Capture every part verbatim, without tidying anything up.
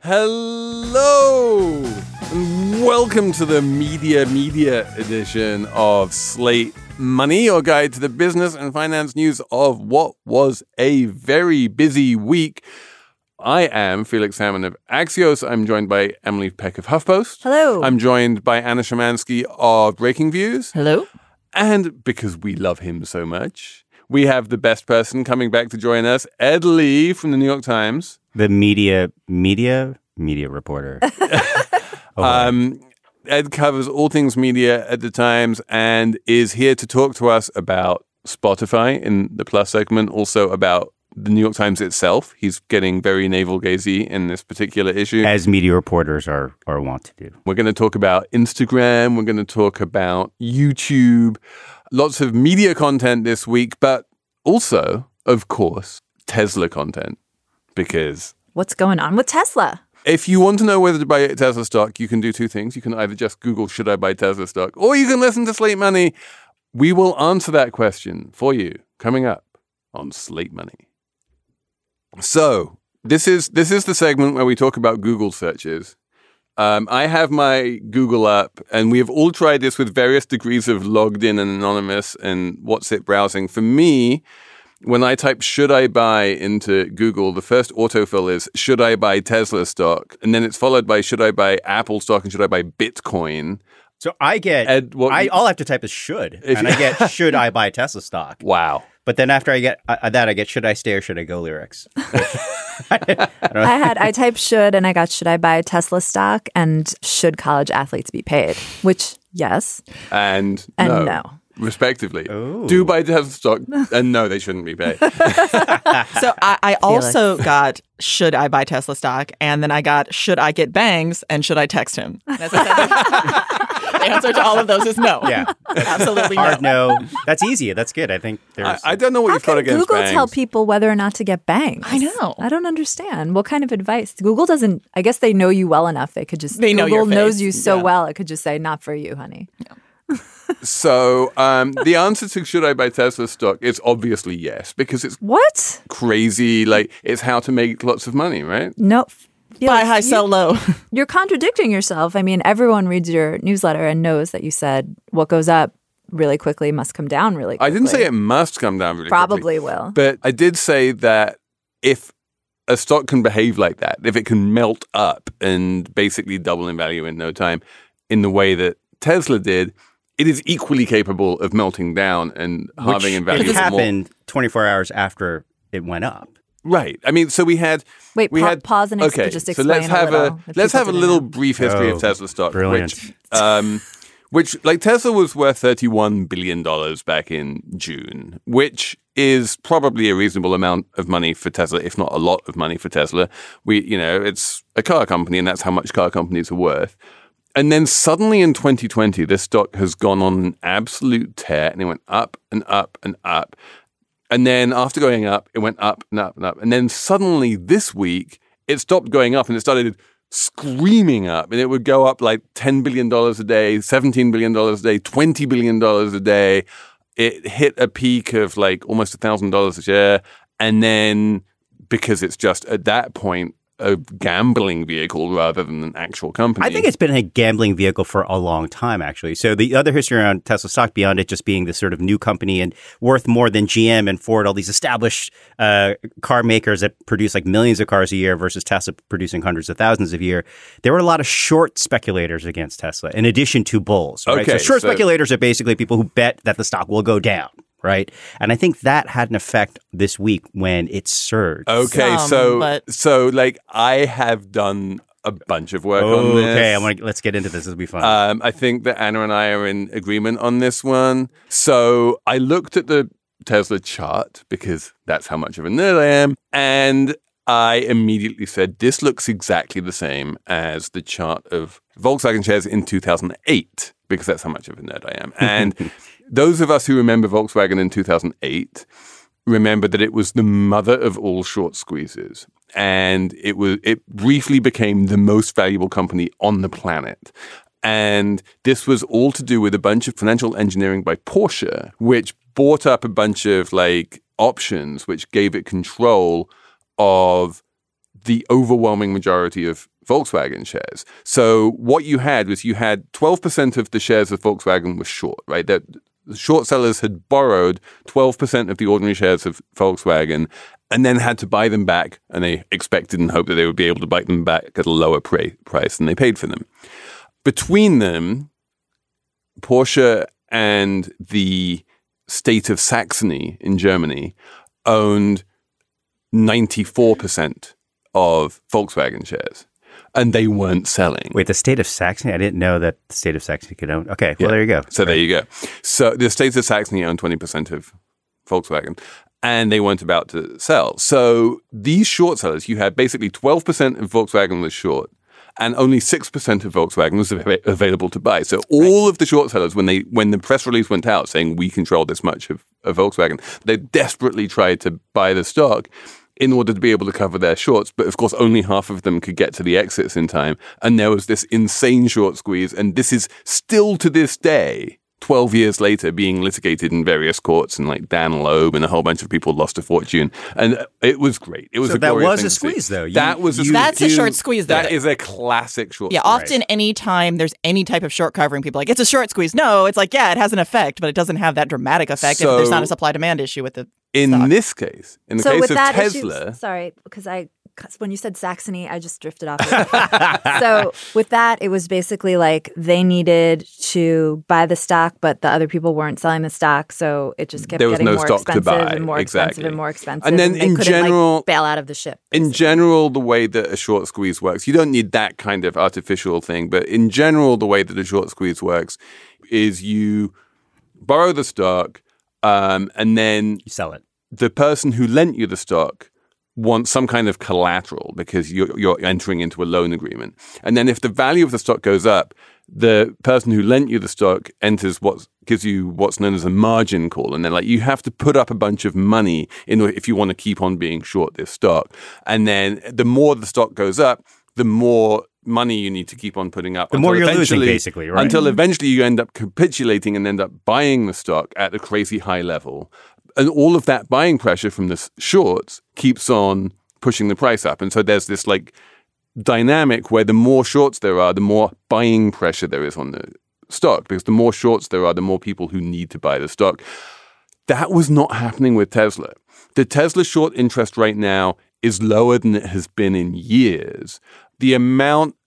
Hello, and welcome to the Media Media edition of Slate Money, your guide to the business and finance news of what was a very busy week. I am Felix Salmon of Axios. I'm joined by Emily Peck of HuffPost. Hello. I'm joined by Anna Szymanski of Breaking Views. Hello. And because we love him so much, we have the best person coming back to join us, Ed Lee from the New York Times. The media, media, media reporter. oh, um, Ed covers all things media at the Times and is here to talk to us about Spotify in the Plus segment, also about the New York Times itself. He's getting very navel-gazy in this particular issue. As media reporters are, are wont to do. We're going to talk about Instagram. We're going to talk about YouTube. Lots of media content this week, but also, of course, Tesla content. Because what's going on with Tesla? If you want to know whether to buy Tesla stock, you can do two things. You can either just Google, should I buy Tesla stock? Or you can listen to Slate Money. We will answer that question for you coming up on Slate Money. So this is this is the segment where we talk about Google searches. Um, I have my Google up, and we have all tried this with various degrees of logged in and anonymous and what's it browsing. For me, when I type should I buy into Google, the first autofill is should I buy Tesla stock? And then it's followed by should I buy Apple stock and should I buy Bitcoin? So I get, Ed, what, I, all I have to type is should, and you, I get should I buy Tesla stock? Wow. But then after I get uh, that, I get should I stay or should I go lyrics? I, I had, I typed should and I got should I buy Tesla stock and should college athletes be paid? Which, yes. And, and no. no. Respectively. Ooh. Do buy Tesla stock and no, they shouldn't be paid. So I, I also got should I buy Tesla stock, and then I got should I get bangs and should I text him? As I said, the answer to all of those is no. Yeah, absolutely hard no. no. That's easy. That's good. I think. I, I don't know what How you've got can against Google bangs. tell people whether or not to get bangs? I know. I don't understand. What kind of advice? Google doesn't. I guess they know you well enough. They could just. They know Google your face. knows you so Yeah. well. It could just say not for you, honey. Yeah. So um, the answer to should I buy Tesla stock is obviously yes, because it's What? crazy. Like it's how to make lots of money, right? No. Buy high, you- sell low. You're contradicting yourself. I mean, everyone reads your newsletter and knows that you said what goes up really quickly must come down really quickly. I didn't say it must come down really Probably quickly. will. But I did say that if a stock can behave like that, if it can melt up and basically double in value in no time in the way that Tesla did, it is equally capable of melting down and halving in value. Which more. happened twenty-four hours after it went up. Right. I mean, so we had Wait, we pa- had pause and ex- okay. just so explain let's a have little, a if let's people have a didn't little know. brief history Oh, of Tesla stock, brilliant. which um, which like Tesla was worth thirty-one billion dollars back in June, which is probably a reasonable amount of money for Tesla, if not a lot of money for Tesla. We, you know, it's a car company, and that's how much car companies are worth. And then suddenly in twenty twenty, this stock has gone on an absolute tear, and it went up and up and up. And then after going up, it went up and up and up. And then suddenly this week, it stopped going up and it started screaming up. And it would go up like ten billion dollars a day, seventeen billion dollars a day, twenty billion dollars a day. It hit a peak of like almost one thousand dollars a share. And then because it's just at that point, a gambling vehicle rather than an actual company. I think it's been a gambling vehicle for a long time, actually. So the other history around Tesla stock, beyond it just being this sort of new company and worth more than G M and Ford, all these established uh, car makers that produce like millions of cars a year versus Tesla producing hundreds of thousands a year, there were a lot of short speculators against Tesla, in addition to bulls. Right? Okay, so short so- speculators are basically people who bet that the stock will go down. Right. And I think that had an effect this week when it surged. Okay, Some, so but- so like I have done a bunch of work on this. Okay, I'm gonna, let's get into this. This will be fun. Um, I think that Anna and I are in agreement on this one. So I looked at the Tesla chart because that's how much of a nerd I am, and I immediately said this looks exactly the same as the chart of Volkswagen shares in two thousand eight because that's how much of a nerd I am. And those of us who remember Volkswagen in two thousand eight remember that it was the mother of all short squeezes. And it was it briefly became the most valuable company on the planet. And this was all to do with a bunch of financial engineering by Porsche, which bought up a bunch of like options, which gave it control of the overwhelming majority of Volkswagen shares. So what you had was you had twelve percent of the shares of Volkswagen were short, right? That the short sellers had borrowed twelve percent of the ordinary shares of Volkswagen and then had to buy them back. And they expected and hoped that they would be able to buy them back at a lower pra- price than they paid for them. Between them, Porsche and the state of Saxony in Germany owned ninety-four percent of Volkswagen shares. And they weren't selling. Wait, the state of Saxony? I didn't know that the state of Saxony could own. Okay, well, yeah. There you go. So right. there you go. So the state of Saxony owned twenty percent of Volkswagen, and they weren't about to sell. So these short sellers, you had basically twelve percent of Volkswagen was short, and only six percent of Volkswagen was av- available to buy. So all right. of the short sellers, when they when the press release went out saying we control this much of, of Volkswagen, they desperately tried to buy the stock in order to be able to cover their shorts. But of course, only half of them could get to the exits in time. And there was this insane short squeeze. And this is still to this day, twelve years later, being litigated in various courts. And like Dan Loeb and a whole bunch of people lost a fortune. And it was great. It was so a that was thing a squeeze, though. You, that was a you, squeeze. That's a short squeeze, though. That is a classic short yeah, squeeze. Yeah, often any time there's any type of short covering, people are like, it's a short squeeze. No, it's like, yeah, it has an effect, but it doesn't have that dramatic effect So, if there's not a supply-demand issue with the In stock. this case, in the so case with of that Tesla... Issue, sorry, because I... when you said Saxony, I just drifted off. So with that, it was basically like they needed to buy the stock, but the other people weren't selling the stock, so it just kept There was getting no more stock to expensive buy. and more Exactly. expensive and more expensive. And then they in couldn't, general- like, bail out of the ship. In general, the way that a short squeeze works, you don't need that kind of artificial thing, but in general, the way that a short squeeze works is you borrow the stock um, and then you sell it. The person who lent you the stock wants some kind of collateral because you're, you're entering into a loan agreement. And then if the value of the stock goes up, the person who lent you the stock enters what gives you what's known as a margin call. And then like you have to put up a bunch of money in order, if you want to keep on being short this stock. And then the more the stock goes up, the more money you need to keep on putting up. The more you're losing, basically, right? Until eventually you end up capitulating and end up buying the stock at a crazy high level. And all of that buying pressure from the shorts keeps on pushing the price up. And so there's this like dynamic where the more shorts there are, the more buying pressure there is on the stock, because the more shorts there are, the more people who need to buy the stock. That was not happening with Tesla. The Tesla short interest right now is lower than it has been in years. The amount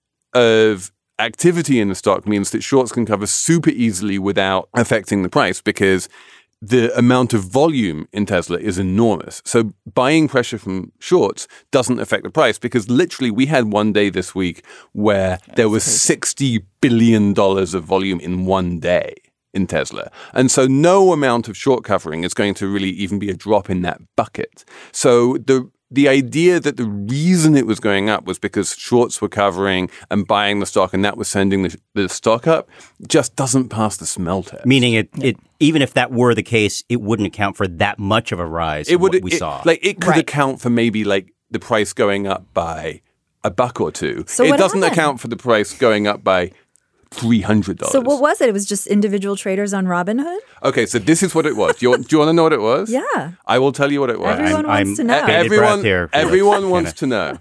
of activity in the stock means that shorts can cover super easily without affecting the price, because the amount of volume in Tesla is enormous. So buying pressure from shorts doesn't affect the price, because literally we had one day this week where That's there was crazy. sixty billion dollars of volume in one day in Tesla. And so no amount of short covering is going to really even be a drop in that bucket. So the The idea that the reason it was going up was because shorts were covering and buying the stock, and that was sending the, the stock up, just doesn't pass the smell test. Meaning, it, it even if that were the case, it wouldn't account for that much of a rise. It would. What we it, saw. Like it could right. account for maybe like the price going up by a buck or two. So it what doesn't happened? account for the price going up by three hundred dollars. So what was it? It was just individual traders on Robinhood? Okay, so this is what it was. Do you, do you want to know what it was? Yeah. I will tell you what it was. Everyone I'm, wants I'm to know. bated Everyone, breath here. everyone wants to know.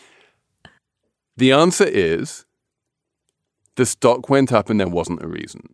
The answer is the stock went up and there wasn't a reason.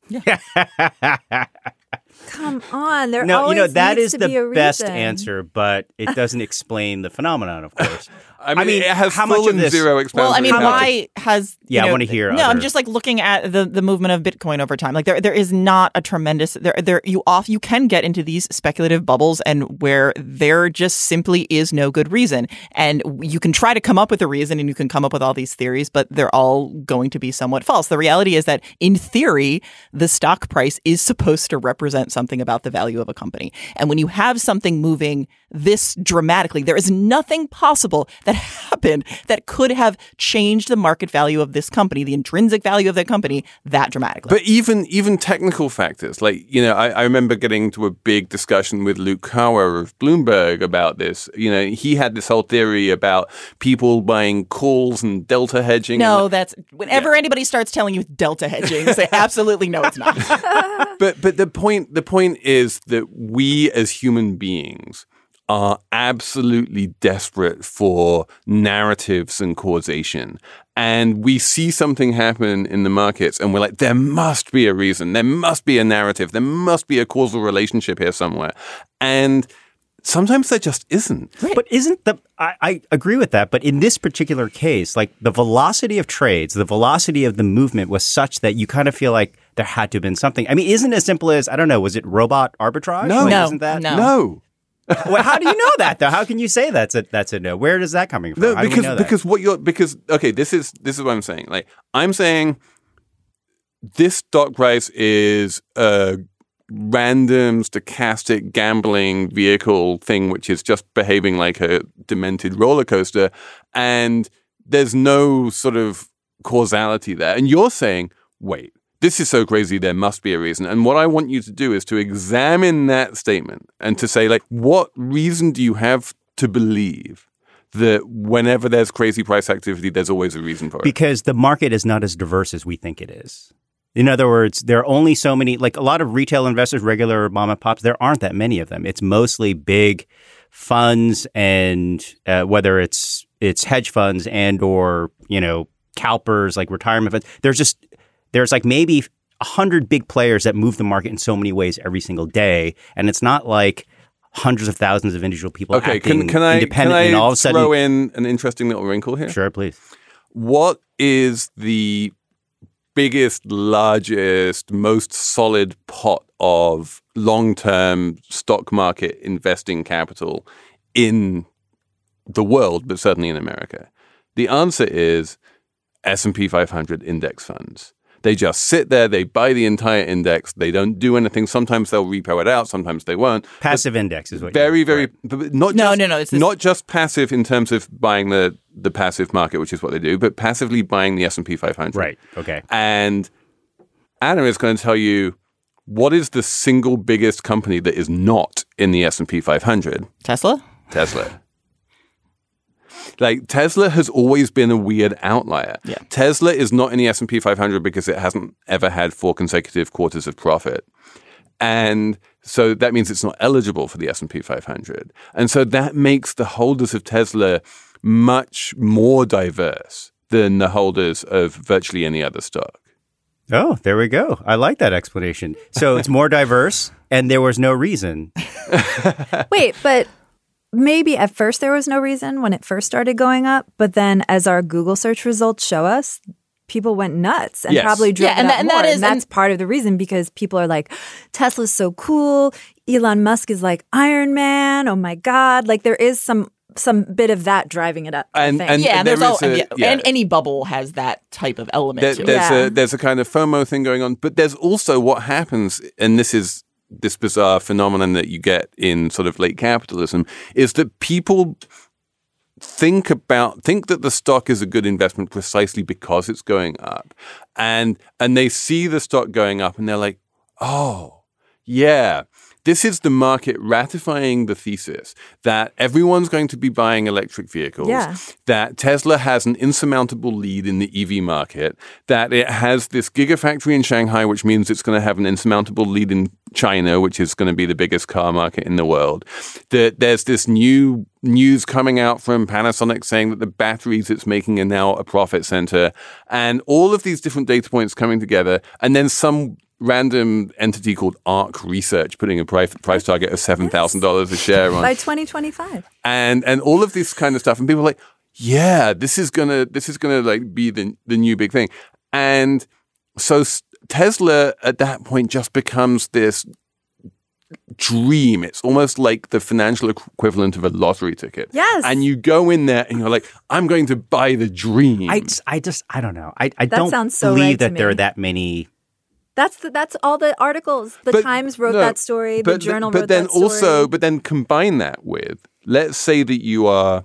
Come on. There No, always you know, that needs is to be a the best reason. answer, but it doesn't explain the phenomenon, of course. I mean, I mean, it has how full much of and this- zero expansion. Well, I mean, power. why has you Yeah, I know, wanna hear No, other- I'm just like looking at the, the movement of Bitcoin over time. Like there, there is not a tremendous there. There, you off you can get into these speculative bubbles, and where there just simply is no good reason, and you can try to come up with a reason, and you can come up with all these theories, but they're all going to be somewhat false. The reality is that, in theory, the stock price is supposed to represent something about the value of a company, and when you have something moving this dramatically, there is nothing possible that happened that could have changed the market value of this company, the intrinsic value of that company, that dramatically. But even even technical factors, like, you know, I, I remember getting into a big discussion with Luke Kawa of Bloomberg about this. You know, he had this whole theory about people buying calls and delta hedging. no, and, that's whenever yeah. anybody starts telling you delta hedging, say absolutely no, it's not. but but the point the point is that we as human beings are absolutely desperate for narratives and causation. And we see something happen in the markets and we're like, there must be a reason. There must be a narrative. There must be a causal relationship here somewhere. And sometimes there just isn't. But isn't the, I, I agree with that. But in this particular case, like the velocity of trades, the velocity of the movement was such that you kind of feel like there had to have been something. I mean, isn't it as simple as, I don't know, was it robot arbitrage? No, like, no, isn't that? no. No. Well, how do you know that though? How can you say that's a that's a no? Where is that coming from? No, How do we because know that? because what you're because okay, this is this is what I'm saying. Like I'm saying this stock price is a random stochastic gambling vehicle thing which is just behaving like a demented roller coaster, and there's no sort of causality there. And you're saying, wait, this is so crazy, there must be a reason. And what I want you to do is to examine that statement and to say, like, what reason do you have to believe that whenever there's crazy price activity, there's always a reason for it? Because the market is not as diverse as we think it is. In other words, there are only so many, like a lot of retail investors, regular mom and pops, there aren't that many of them. It's mostly big funds and uh, whether it's it's hedge funds and or, you know, CalPERS, like retirement funds. There's just There's like maybe a hundred big players that move the market in so many ways every single day. And it's not like hundreds of thousands of individual people okay, acting can, can I, independently can I and all of a sudden throw in an interesting little wrinkle here? Sure, please. What is the biggest, largest, most solid pot of long-term stock market investing capital in the world, but certainly in America? The answer is S and P five hundred index funds. They just sit there. They buy the entire index. They don't do anything. Sometimes they'll repo it out. Sometimes they won't. Passive but index is what very, you're very, right. but not No, just, no, no, it's this- not just passive in terms of buying the, the passive market, which is what they do, but passively buying the S and P five hundred. Right. Okay. And Adam is going to tell you what is the single biggest company that is not in the S and P five hundred? Tesla? Tesla. Like Tesla has always been a weird outlier. Yeah. Tesla is not in the S and P five hundred because it hasn't ever had four consecutive quarters of profit. And so that means it's not eligible for the S and P five hundred. And so that makes the holders of Tesla much more diverse than the holders of virtually any other stock. Oh, there we go. I like that explanation. So it's more diverse and there was no reason. Wait, but maybe at first there was no reason when it first started going up, but then as our Google search results show us, people went nuts and Yes. probably drove Yeah, and it that- up and more. that is- and that's and- part of the reason because people are like, Tesla's so cool. Elon Musk is like Iron Man. Oh my God. Like there is some some bit of that driving it up. I And- think. and- Yeah, and there there's all, is a- yeah, yeah. and any bubble has that type of element There, to it. there's Yeah. a there's a kind of FOMO thing going on, but there's also what happens, and this is this bizarre phenomenon that you get in sort of late capitalism, is that people think about think that the stock is a good investment precisely because it's going up, and and they see the stock going up, and they're like, oh, yeah. This is the market ratifying the thesis that everyone's going to be buying electric vehicles, Yeah. that Tesla has an insurmountable lead in the E V market, that it has this gigafactory in Shanghai, which means it's going to have an insurmountable lead in China, which is going to be the biggest car market in the world, that there's this new news coming out from Panasonic saying that the batteries it's making are now a profit center, and all of these different data points coming together, and then some random entity called ARC Research putting a price price target of seven thousand dollars a share on, by twenty twenty-five. and and all of this kind of stuff, and people are like, yeah, this is gonna this is gonna like be the the new big thing, and so s- Tesla at that point just becomes this dream. It's almost like the financial equivalent of a lottery ticket. Yes. And you go in there and you're like, I'm going to buy the dream. I, I just, I don't know. I, I That don't sounds so believe right to that there me. are that many. That's the, that's all the articles. The But- Times wrote no, that story. The but, Journal but wrote then that story. also, but then combine that with, let's say that you are,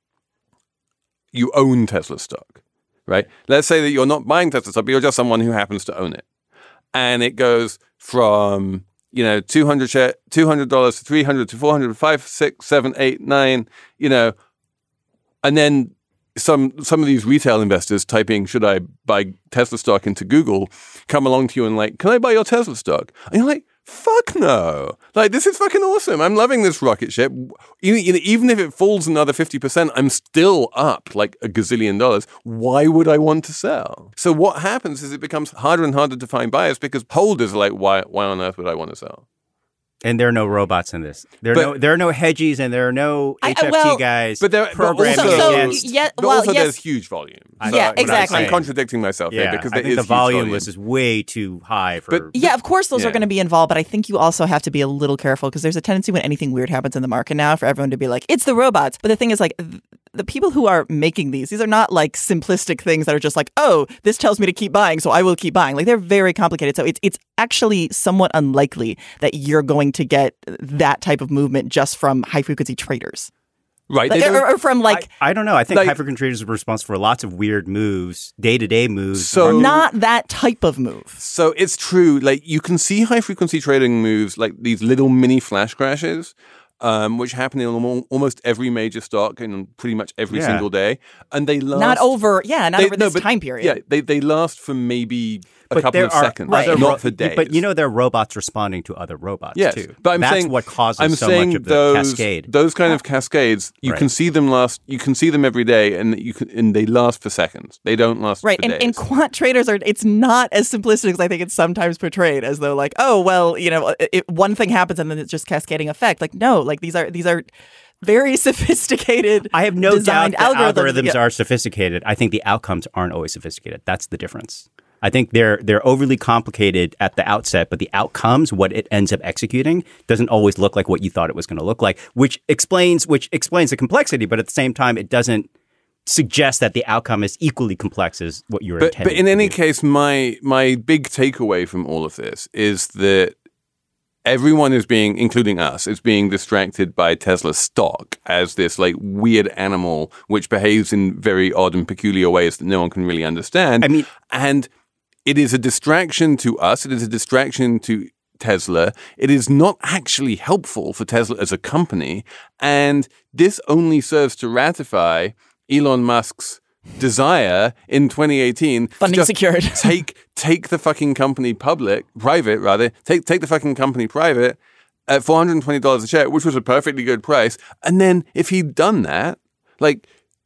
you own Tesla stock, right? Let's say that you're not buying Tesla stock, but you're just someone who happens to own it. And it goes from, you know, two hundred share, two hundred dollars to three hundred to four hundred, five, six, seven, eight, nine, you know, and then some some of these retail investors typing, should I buy Tesla stock into Google, come along to you and like, can I buy your Tesla stock? And you're like, Fuck no. Like, this is fucking awesome. I'm loving this rocket ship. Even, you know, even if it falls another fifty percent, I'm still up like a gazillion dollars. Why would I want to sell? So what happens is it becomes harder and harder to find buyers because holders are like, why, why on earth would I want to sell? And there are no robots in this. There are But- no there are no hedgies and there are no I- H F T well, guys But there, but programming also, So- against. yeah, but well, also yes. there's huge volume. I- So Yeah, I'm- exactly. I'm contradicting myself Yeah, here because I there think is the huge volume was just way too high for. But- Yeah, of course those Yeah. are going to be involved, but I think you also have to be a little careful because there's a tendency when anything weird happens in the market now for everyone to be like, it's the robots. But the thing is, like, th- the people who are making these, these are not like simplistic things that are just like, oh, this tells me to keep buying, so I will keep buying. Like, they're very complicated. So it's it's actually somewhat unlikely that you're going to get that type of movement just from high frequency traders. right. Like, they or, don't- or from like I don't know. I think Like- high-frequency traders are responsible for lots of weird moves, day-to-day moves. So- market- not that type of move. So it's true. Like you can see high frequency trading moves like these little mini flash crashes, um, which happen in almo- almost every major stock and pretty much every Yeah. single day, and they last Not over, yeah, not they- over no, this but- time period. Yeah, they they last for maybe a But couple there of are seconds, other not ro- for days. But you know, there are robots responding to other robots Yes, too. but I'm That's saying what causes I'm so saying much of the those, cascade. Those kind of cascades, you Right. can see them last. You can see them every day, and you can, and they last for seconds. They don't last Right, for and, days. and quant traders are, it's not as simplistic as I think it's sometimes portrayed as though like, oh, well, you know, it, one thing happens and then it's just cascading effect. Like, no, like these are, these are very sophisticated. I have no doubt designed that algorithms. algorithms Yeah. are sophisticated. I think the outcomes aren't always sophisticated. That's the difference. I think they're they're overly complicated at the outset, but the outcomes, what it ends up executing, doesn't always look like what you thought it was going to look like, which explains which explains the complexity, but at the same time, it doesn't suggest that the outcome is equally complex as what you're But, intending. but in to any do. case, my my big takeaway from all of this is that everyone is being, including us, is being distracted by Tesla stock as this like weird animal which behaves in very odd and peculiar ways that no one can really understand. I mean- and it is a distraction to us. It is a distraction to Tesla. It is not actually helpful for Tesla as a company. And this only serves to ratify Elon Musk's desire in twenty eighteen to Funding just secured. take take the fucking company public, private rather, take take the fucking company private at four hundred twenty dollars a share, which was a perfectly good price. And then if he'd done that, like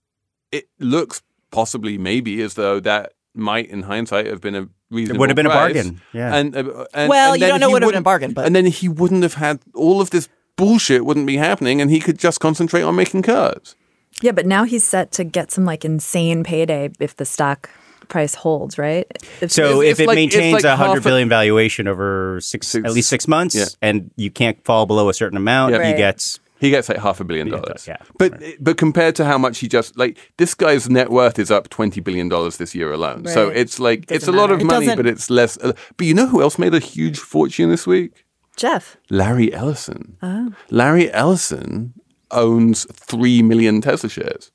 it looks possibly maybe as though that might in hindsight have been a reasonable It would have been a price. bargain, yeah. And, uh, and Well, and you then don't know he what would have been a wouldn't- bargain, but- and then he wouldn't have had all of this bullshit wouldn't be happening and he could just concentrate on making cars. Yeah, but now he's set to get some like insane payday if the stock price holds, right? If- So It's- if it's it like- it's maintains like a half a- hundred billion valuation over six, Six- at least six months, yeah. and you can't fall below a certain amount, Yeah. he Right. gets. He gets like half a billion Yeah, dollars. yeah, But but compared to how much he just like this guy's net worth is up twenty billion dollars this year alone. So Right. it's like it's a Doesn't lot of matter. It money, doesn't- but it's less. Uh, but you know who else made a huge fortune this week? Jeff. Larry Ellison. Oh. Larry Ellison owns three million Tesla shares.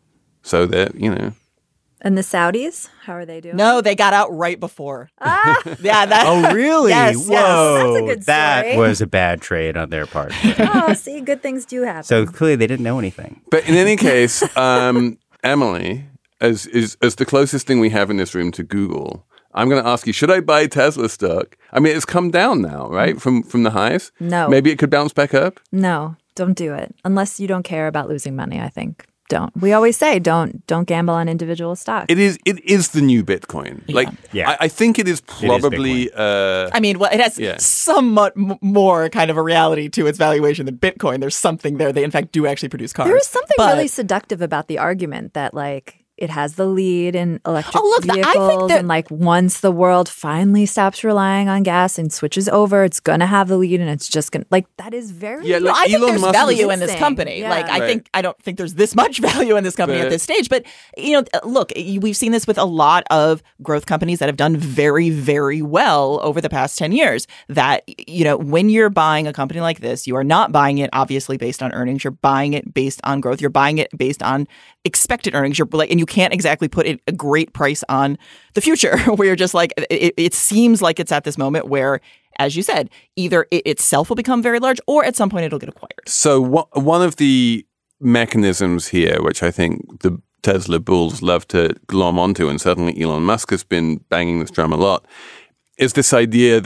So that you know. And the Saudis, how are they doing? No, they got out right before. Ah, Yeah, that. Oh, really? Yes, yes. Whoa, That's a good that story. was a bad trade on their part. oh, see, good things do happen. So clearly, they didn't know anything. But in any case, um, Emily, as is as the closest thing we have in this room to Google, I'm going to ask you: should I buy Tesla stock? I mean, it's come down now, right, from from the highs. No. Maybe it could bounce back up. No, don't do it unless you don't care about losing money. I think don't. We always say don't don't gamble on individual stocks. It is. It is the new Bitcoin. Like, Yeah. I, I think it is probably. uh, I mean, well, it has Yeah. somewhat m- more kind of a reality to its valuation than Bitcoin. There's something there. They, in fact, do actually produce cars. There is something But- really seductive about the argument that like it has the lead in electric Oh, look, I think vehicles, that- and like once the world finally stops relying on gas and switches over, it's gonna have the lead, and it's just gonna like that is very Yeah, No, like I think Elon there's Musk value is- in this Interesting. company. Yeah. Like, I Right. think I don't think there's this much value in this company But- at this stage. But you know, look, we've seen this with a lot of growth companies that have done very, very well over the past ten years. That you know, when you're buying a company like this, you are not buying it obviously based on earnings. You're buying it based on growth. You're buying it based on expected earnings. You're like, and you can't exactly put a a great price on the future. Where you're just like, it, it seems like it's at this moment where, as you said, either it itself will become very large or at some point it'll get acquired. So wha- one of the mechanisms here, which I think the Tesla bulls love to glom onto, and certainly Elon Musk has been banging this drum a lot, is this idea that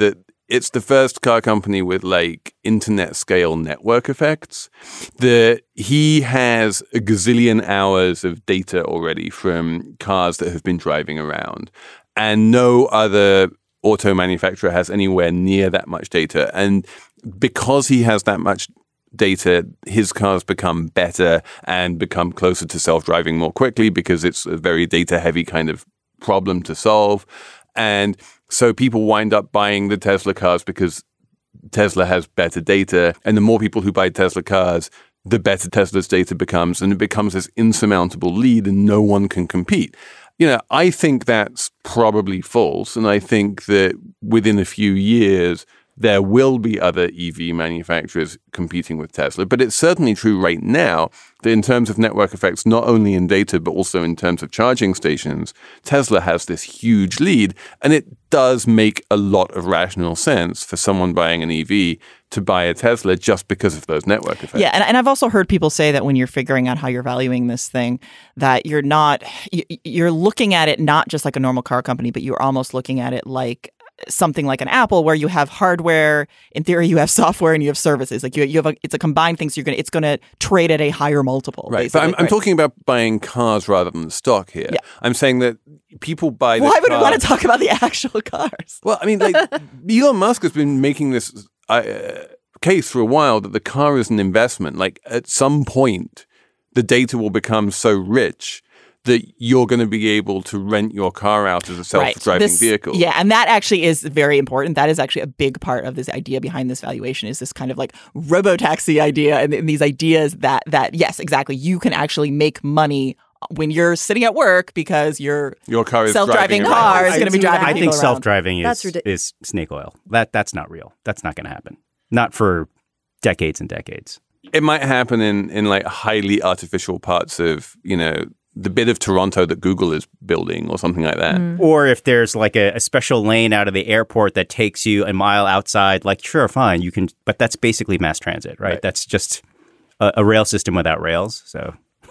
it's the first car company with like internet scale network effects. The he has a gazillion hours of data already from cars that have been driving around, and no other auto manufacturer has anywhere near that much data. And because he has that much data, his cars become better and become closer to self-driving more quickly because it's a very data-heavy kind of problem to solve. And so people wind up buying the Tesla cars because Tesla has better data. And the more people who buy Tesla cars, the better Tesla's data becomes. And it becomes this insurmountable lead and no one can compete. You know, I think that's probably false. And I think that within a few years, there will be other E V manufacturers competing with Tesla. But it's certainly true right now that in terms of network effects, not only in data, but also in terms of charging stations, Tesla has this huge lead. And it does make a lot of rational sense for someone buying an E V to buy a Tesla just because of those network effects. Yeah, and, and I've also heard people say that when you're figuring out how you're valuing this thing, that you're not, you're looking at it not just like a normal car company, but you're almost looking at it like something like an Apple, where you have hardware, in theory, you have software, and you have services. Like you, you have a, it's a combined thing. So you're gonna, it's going to trade at a higher multiple. Right, but I'm, I'm right? talking about buying cars rather than stock here. Yeah. I'm saying that people buy. Why would car... we want to talk about the actual cars? Well, I mean, like Elon Musk has been making this uh, case for a while that the car is an investment. Like at some point, the data will become so rich that you're going to be able to rent your car out as a self-driving right. this, vehicle. Yeah, and that actually is very important. That is actually a big part of this idea behind this valuation, is this kind of like robo-taxi idea, and, and these ideas that, that, yes, exactly, you can actually make money when you're sitting at work because your your car is self-driving driving car around. is going to be driving I people think around. self-driving is, That's ridic- is snake oil. That That's not real. That's not going to happen. Not for decades and decades. It might happen in, in like highly artificial parts of, you know, the bit of Toronto that Google is building or something like that. Mm. Or if there's like a, a special lane out of the airport that takes you a mile outside, like, sure, fine, you can, but that's basically mass transit, right? Right. That's just a, a rail system without rails. So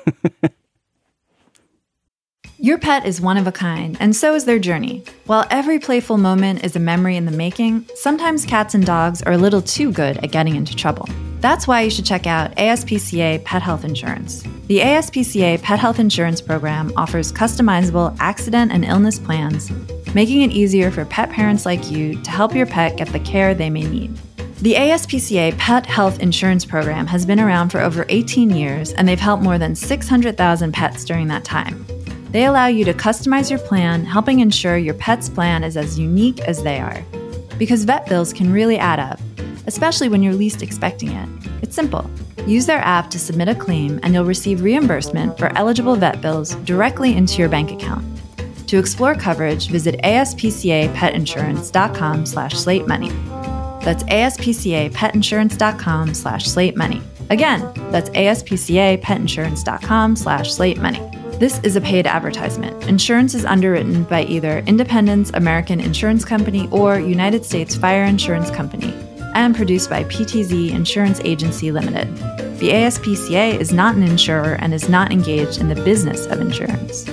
Your pet is one of a kind, and so is their journey. While every playful moment is a memory in the making, sometimes cats and dogs are a little too good at getting into trouble. That's why you should check out A S P C A Pet Health Insurance. The A S P C A Pet Health Insurance Program offers customizable accident and illness plans, making it easier for pet parents like you to help your pet get the care they may need. The A S P C A Pet Health Insurance Program has been around for over eighteen years, and they've helped more than six hundred thousand pets during that time. They allow you to customize your plan, helping ensure your pet's plan is as unique as they are. Because vet bills can really add up, especially when you're least expecting it. It's simple. Use their app to submit a claim, and you'll receive reimbursement for eligible vet bills directly into your bank account. To explore coverage, visit aspcapetinsurance.com slash slate money. That's aspcapetinsurance.com slash slate money. Again, that's aspcapetinsurance.com slash slate money. This is a paid advertisement. Insurance is underwritten by either Independence American Insurance Company or United States Fire Insurance Company and produced by P T Z Insurance Agency Limited. The A S P C A is not an insurer and is not engaged in the business of insurance.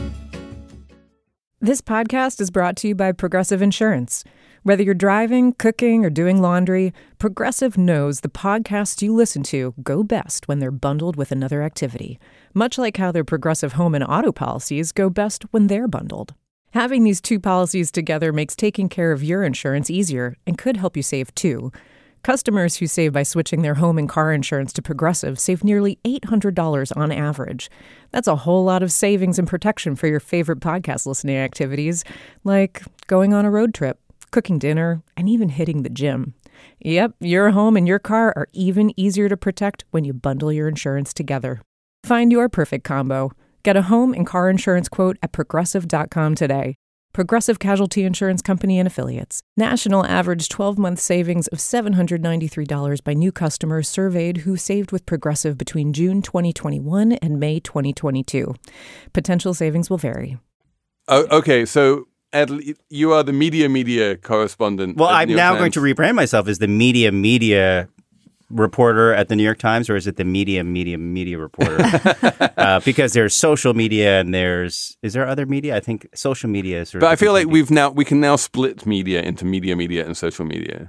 This podcast is brought to you by Progressive Insurance. Whether you're driving, cooking, or doing laundry, Progressive knows the podcasts you listen to go best when they're bundled with another activity, much like how their Progressive home and auto policies go best when they're bundled. Having these two policies together makes taking care of your insurance easier and could help you save too. Customers who save by switching their home and car insurance to Progressive save nearly eight hundred dollars on average. That's a whole lot of savings and protection for your favorite podcast listening activities, like going on a road trip, cooking dinner, and even hitting the gym. Yep, your home and your car are even easier to protect when you bundle your insurance together. Find your perfect combo. Get a home and car insurance quote at progressive dot com today. Progressive Casualty Insurance Company and Affiliates. National average twelve-month savings of seven hundred ninety-three dollars by new customers surveyed who saved with Progressive between June twenty twenty-one and May twenty twenty-two. Potential savings will vary. Oh, okay, so Ed, you are the media media correspondent. Well, at I'm New York now Times. going to rebrand myself as the media media reporter at the New York Times, or is it the media, media, media reporter? uh, because there's social media and there's, is there other media? I think social media is sort But of I feel like media. we've now, we can now split media into media, media and social media.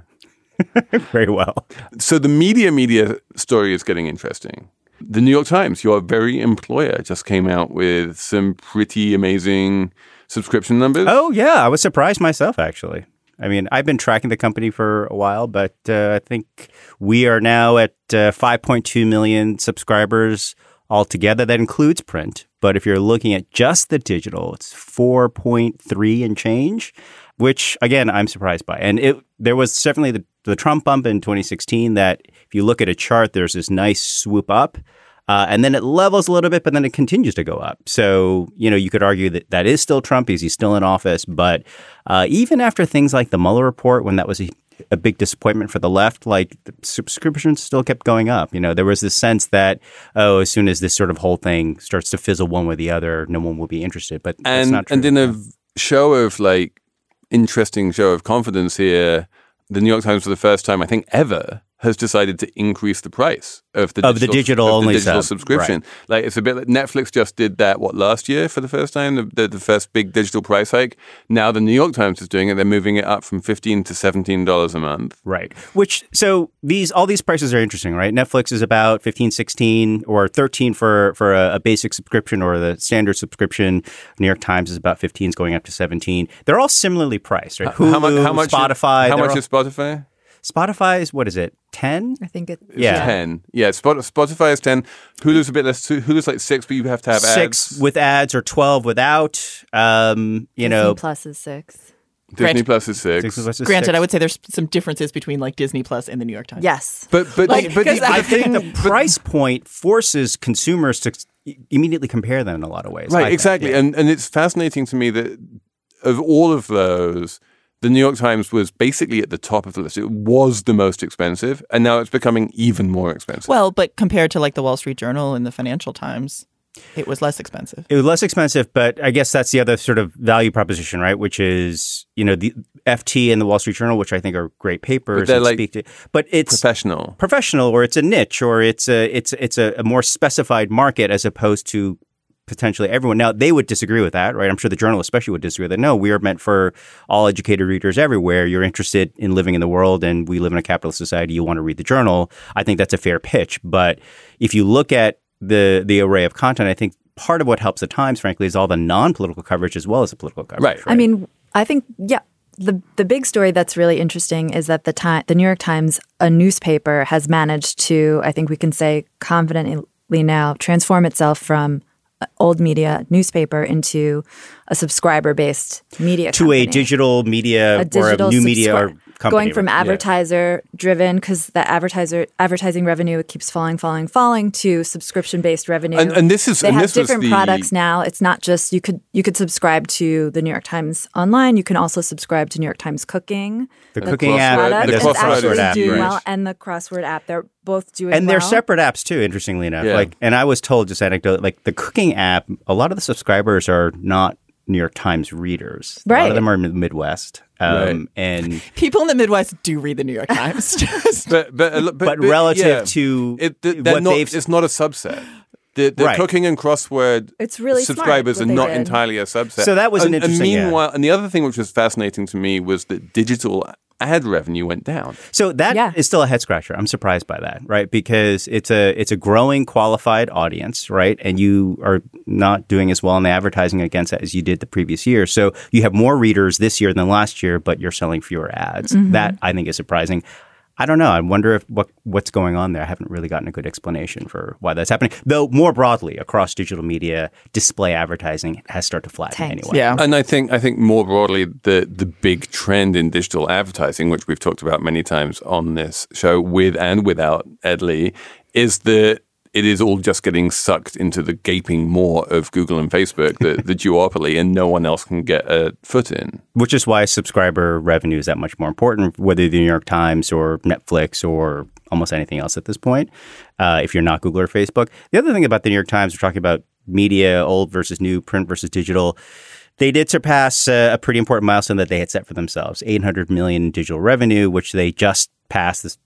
Very well. So the media, media story is getting interesting. The New York Times, your very employer, just came out with some pretty amazing subscription numbers. Oh, yeah. I was surprised myself, actually. I mean, I've been tracking the company for a while, but uh, I think we are now at uh, five point two million subscribers altogether. That includes print. But if you're looking at just the digital, it's four point three and change, which, again, I'm surprised by. And it there was certainly the, the Trump bump in twenty sixteen that if you look at a chart, there's this nice swoop up. Uh, and then it levels a little bit, but then it continues to go up. So, you know, you could argue that that is still Trump because he's still in office. But uh, even after things like the Mueller report, when that was a, a big disappointment for the left, like the subscriptions still kept going up. You know, there was this sense that, oh, as soon as this sort of whole thing starts to fizzle one way or the other, no one will be interested. But that's and, not true. and in a show of like interesting show of confidence here, the New York Times for the first time, I think ever, has decided to increase the price of the Of digital, the digital of the only digital sub, subscription. Like it's a bit like Netflix just did that what last year for the first time, the, the the first big digital price hike. Now the New York Times is doing it. They're moving it up from fifteen to seventeen dollars a month. Right. Which, so these, all these prices are interesting, right? Netflix is about fifteen, sixteen or thirteen for, for a, a basic subscription or the standard subscription. New York Times is about fifteen, is going up to seventeen. They're all similarly priced, right? Hulu, how much? How much? Spotify. How they're much all- is Spotify? Spotify is, what is it, ten? I think it. Yeah. ten. Yeah, Spot- Spotify is ten. Hulu's a bit less. Hulu's like six, but you have to have Six ads. with ads or twelve without. Um, you Disney know, Plus is six. Disney Grant- Plus is six. six versus Granted, six. I would say there's some differences between like Disney Plus and the New York Times. Yes. But but Like, but, 'cause the, I the thing, think the price point forces consumers to immediately compare them in a lot of ways. I right, think, exactly, yeah. and and it's fascinating to me that of all of those, the New York Times was basically at the top of the list. It was the most expensive, and now it's becoming even more expensive. Well, but compared to like the Wall Street Journal and the Financial Times, it was less expensive. It was less expensive, but I guess that's the other sort of value proposition, right? Which is, you know, the F T and the Wall Street Journal, which I think are great papers. But they're and like speak to, but it's professional. professional, or it's a niche, or it's a it's it's a, a more specified market as opposed to potentially everyone. Now, they would disagree with that, right? I'm sure the Journal especially would disagree with that. No, we are meant for all educated readers everywhere. You're interested in living in the world, and we live in a capitalist society. You want to read the Journal. I think that's a fair pitch. But if you look at the the array of content, I think part of what helps the Times, frankly, is all the non-political coverage as well as the political coverage. Right. I mean, I think, yeah, the the big story that's really interesting is that the time, the New York Times, a newspaper, has managed to, I think we can say confidently now, transform itself from old media newspaper into a subscriber-based media to company. a digital media A digital or a new media or subscri- company. going from right? Yeah. advertiser driven, because the advertiser advertising revenue keeps falling, falling, falling, to subscription based revenue. And- and this is- they and have this was different the- products now. It's not just you could you could subscribe to the New York Times online. You can also subscribe to New York Times Cooking. The That's cooking a app, product. the It's crossword actually app, doing right. well, and the crossword app. They're both doing And well. they're separate apps too, interestingly enough. Yeah. Like, and I was told, just anecdote, like the cooking app, a lot of the subscribers are not New York Times readers. A lot Right. of them are in the Midwest. Um, Right. And People in the Midwest do read the New York Times. Just- but but but, but relative yeah, to it, th- they're what not, they've it's not a subset. The, the Right. cooking and crossword It's really smart subscribers what are they not did. entirely a subset. So that was an and, interesting- And yeah. meanwhile, and the other thing which was fascinating to me was that digital ad revenue went down. So that is Yeah. still a head scratcher. I'm surprised by that, right? Because it's a it's a growing qualified audience, right? And you are not doing as well in the advertising against that as you did the previous year. So you have more readers this year than last year, but you're selling fewer ads. Mm-hmm. That I think is surprising. I don't know. I wonder if what what's going on there. I haven't really gotten a good explanation for why that's happening. Though more broadly across digital media, display advertising has started to flatten Tanked. anyway. yeah. And I think I think more broadly the the big trend in digital advertising, which we've talked about many times on this show with and without Ed Lee, is that it is all just getting sucked into the gaping maw of Google and Facebook, the, the duopoly, and no one else can get a foot in. Which is why subscriber revenue is that much more important, whether the New York Times or Netflix or almost anything else at this point, uh, if you're not Google or Facebook. The other thing about the New York Times, we're talking about media, old versus new, print versus digital. They did surpass uh, a pretty important milestone that they had set for themselves, eight hundred million in digital revenue, which they just passed this.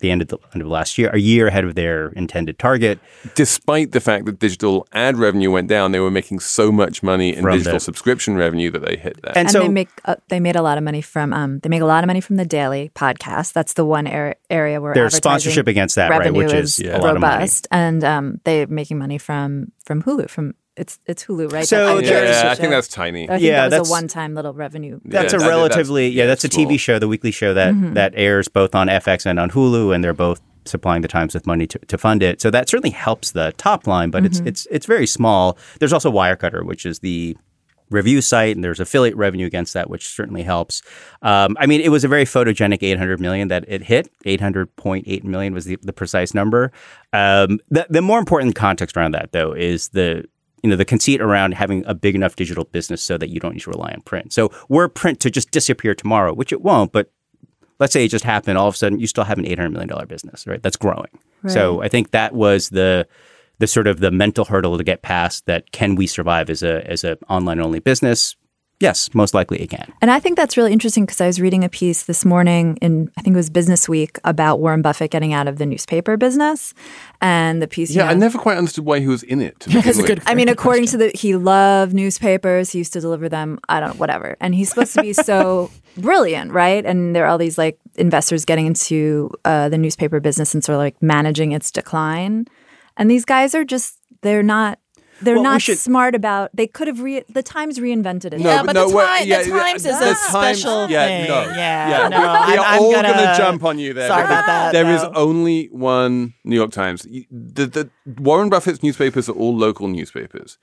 the end of the end of last year, a year ahead of their intended target. Despite the fact that digital ad revenue went down, they were making so much money in From digital the- subscription revenue that they hit that. And And so- they make uh, they made a lot of money from um they make a lot of money from the Daily podcast. That's the one ar- area where There's advertising sponsorship against that, right, revenue which is Yeah. a lot of money. robust, and um they're making money from from Hulu. From it's it's Hulu, right? So That there's- Jersey yeah, I show. think that's tiny. I think Yeah, that was that's- a one-time little revenue. That's Yeah, a that- relatively that's- yeah. yeah, That's a T V small. show, the weekly show that that airs both on F X and on Hulu, and they're both supplying the Times with money to, to fund it. So that certainly helps the top line, but it's it's it's very small. There's also Wirecutter, which is the review site, and there's affiliate revenue against that, which certainly helps. Um, I mean, it was a very photogenic eight hundred million that it hit. eight hundred point eight million was the, the precise number. Um, the, the more important context around that, though, is the you know the conceit around having a big enough digital business so that you don't need to rely on print. So were print to just disappear tomorrow, which it won't, but let's say it just happened, all of a sudden you still have an eight hundred million dollars business, right? That's growing. So I think that was the the sort of the mental hurdle to get past, that can we survive as a as an online only business? Yes, most likely it can. And I think that's really interesting because I was reading a piece this morning in, I think it was Business Week, about Warren Buffett getting out of the newspaper business. And the piece, Yeah, you I know, never quite understood why he was in it. to begin That's a with. good I mean, according to the, he loved newspapers. He used to deliver them. I don't know, whatever. And he's supposed to be so brilliant, right? And there are all these like investors getting into uh, the newspaper business and sort of like managing its decline. And these guys are just, they're not, they're Well, we not should- smart about, they could have, re, the Times reinvented it. No, Yeah, but but no, the, well, time, yeah, the yeah, Times is the a Times- special yeah, thing. no, yeah, yeah. no, We I'm, are I'm all gonna, gonna jump on you there. Sorry because about that. There is no. only one New York Times. The, the Warren Buffett's newspapers are all local newspapers.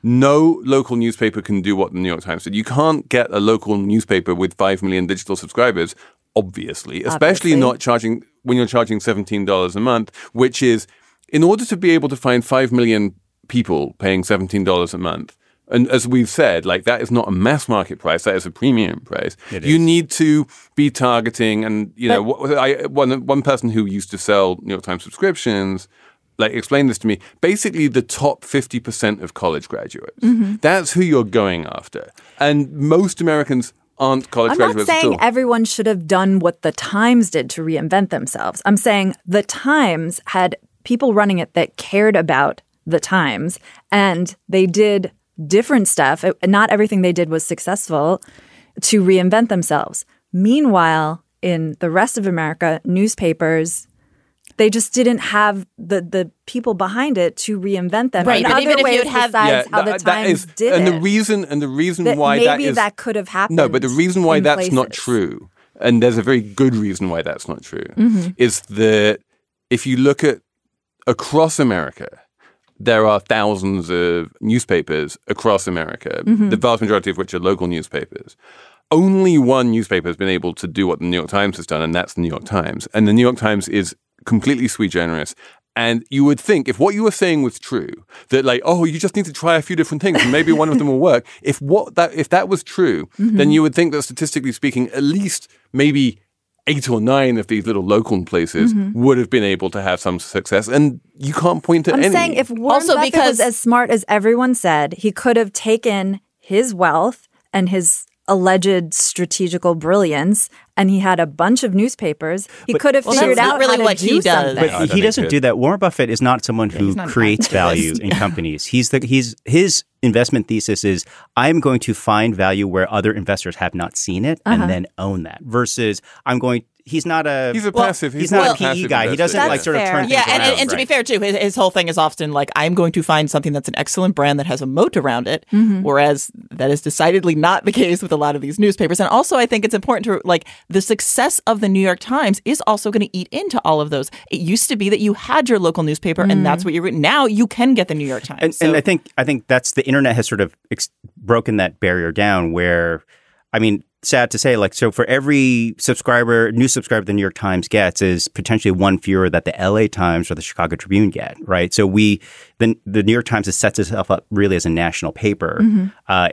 No local newspaper can do what the New York Times did. You can't get a local newspaper with five million digital subscribers, obviously, especially Obviously. not charging when you're charging seventeen dollars a month, which is, in order to be able to find five million people paying seventeen dollars a month. And as we've said, like that is not a mass market price; that is a premium price. It You is. need to be targeting, and you know, what, I, one one person who used to sell New York Times subscriptions, like explained this to me. Basically, the top fifty percent of college graduates. Mm-hmm. That's who you're going after, and most Americans aren't college I'm not graduates at saying all. everyone should have done what the Times did to reinvent themselves. I'm saying the Times had people running it that cared about the Times, and they did different stuff. It- Not everything they did was successful to reinvent themselves. Meanwhile, in the rest of America, newspapers, they just didn't have the the people behind it to reinvent them. Right, in but other even if ways you'd have- besides how the that- that Times is- did and it. the reason and the reason that why maybe that is could have happened. No, but the reason why in that's not places. true, and there's a very good reason why that's not true, Mm-hmm. is that if you look at across America, there are thousands of newspapers across America, Mm-hmm. the vast majority of which are local newspapers. Only one newspaper has been able to do what the New York Times has done, and that's the New York Times. And the New York Times is completely sui generis. And you would think, if what you were saying was true, that like, oh, you just need to try a few different things, and maybe one of them will work. If what that if that was true, Mm-hmm. then you would think that statistically speaking, at least maybe eight or nine of these little local places Mm-hmm. would have been able to have some success. And you can't point to I'm any. saying if Warren Also Buffett because- was as smart as everyone said, he could have taken his wealth and his alleged strategical brilliance, and he had a bunch of newspapers. He could have well, figured that's out not really how to what do he does. something. But I don't he think doesn't so. do that. Warren Buffett is not someone who he's not an creates activist. value in companies. He's the he's his investment thesis is I'm going to find value where other investors have not seen it Uh-huh. and then own that. Versus I'm going. He's not a. He's a well, passive- He's, he's not not a a P E passive guy. He investor. doesn't like That's sort of fair. turn things Yeah, and, around. and, and to be right. fair too, his, his whole thing is often like, I'm going to find something that's an excellent brand that has a moat around it, Mm-hmm. whereas that is decidedly not the case with a lot of these newspapers. And also, I think it's important to like the success of the New York Times is also going to eat into all of those. It used to be that you had your local newspaper, and Mm-hmm. that's what you're. Now you can get the New York Times. And, So- and I think I think that's the internet has sort of ex- broken that barrier down. Where, I mean, sad to say, like so for every subscriber, new subscriber the New York Times gets is potentially one fewer that the L A Times or the Chicago Tribune get. Right. So we the the New York Times has sets itself up really as a national paper, uh, and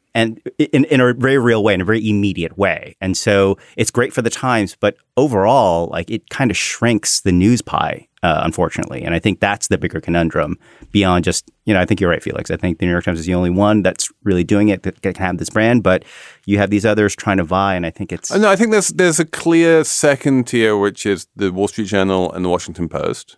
and in, in a very real way, in a very immediate way. And so it's great for the Times, but overall, like it kind of shrinks the news pie, uh, unfortunately. And I think that's the bigger conundrum beyond just, you know, I think you're right, Felix. I think the New York Times is the only one that's really doing it that can have this brand, but you have these others trying to vie. And I think it's... No, I think there's, there's a clear second tier, which is the Wall Street Journal and the Washington Post.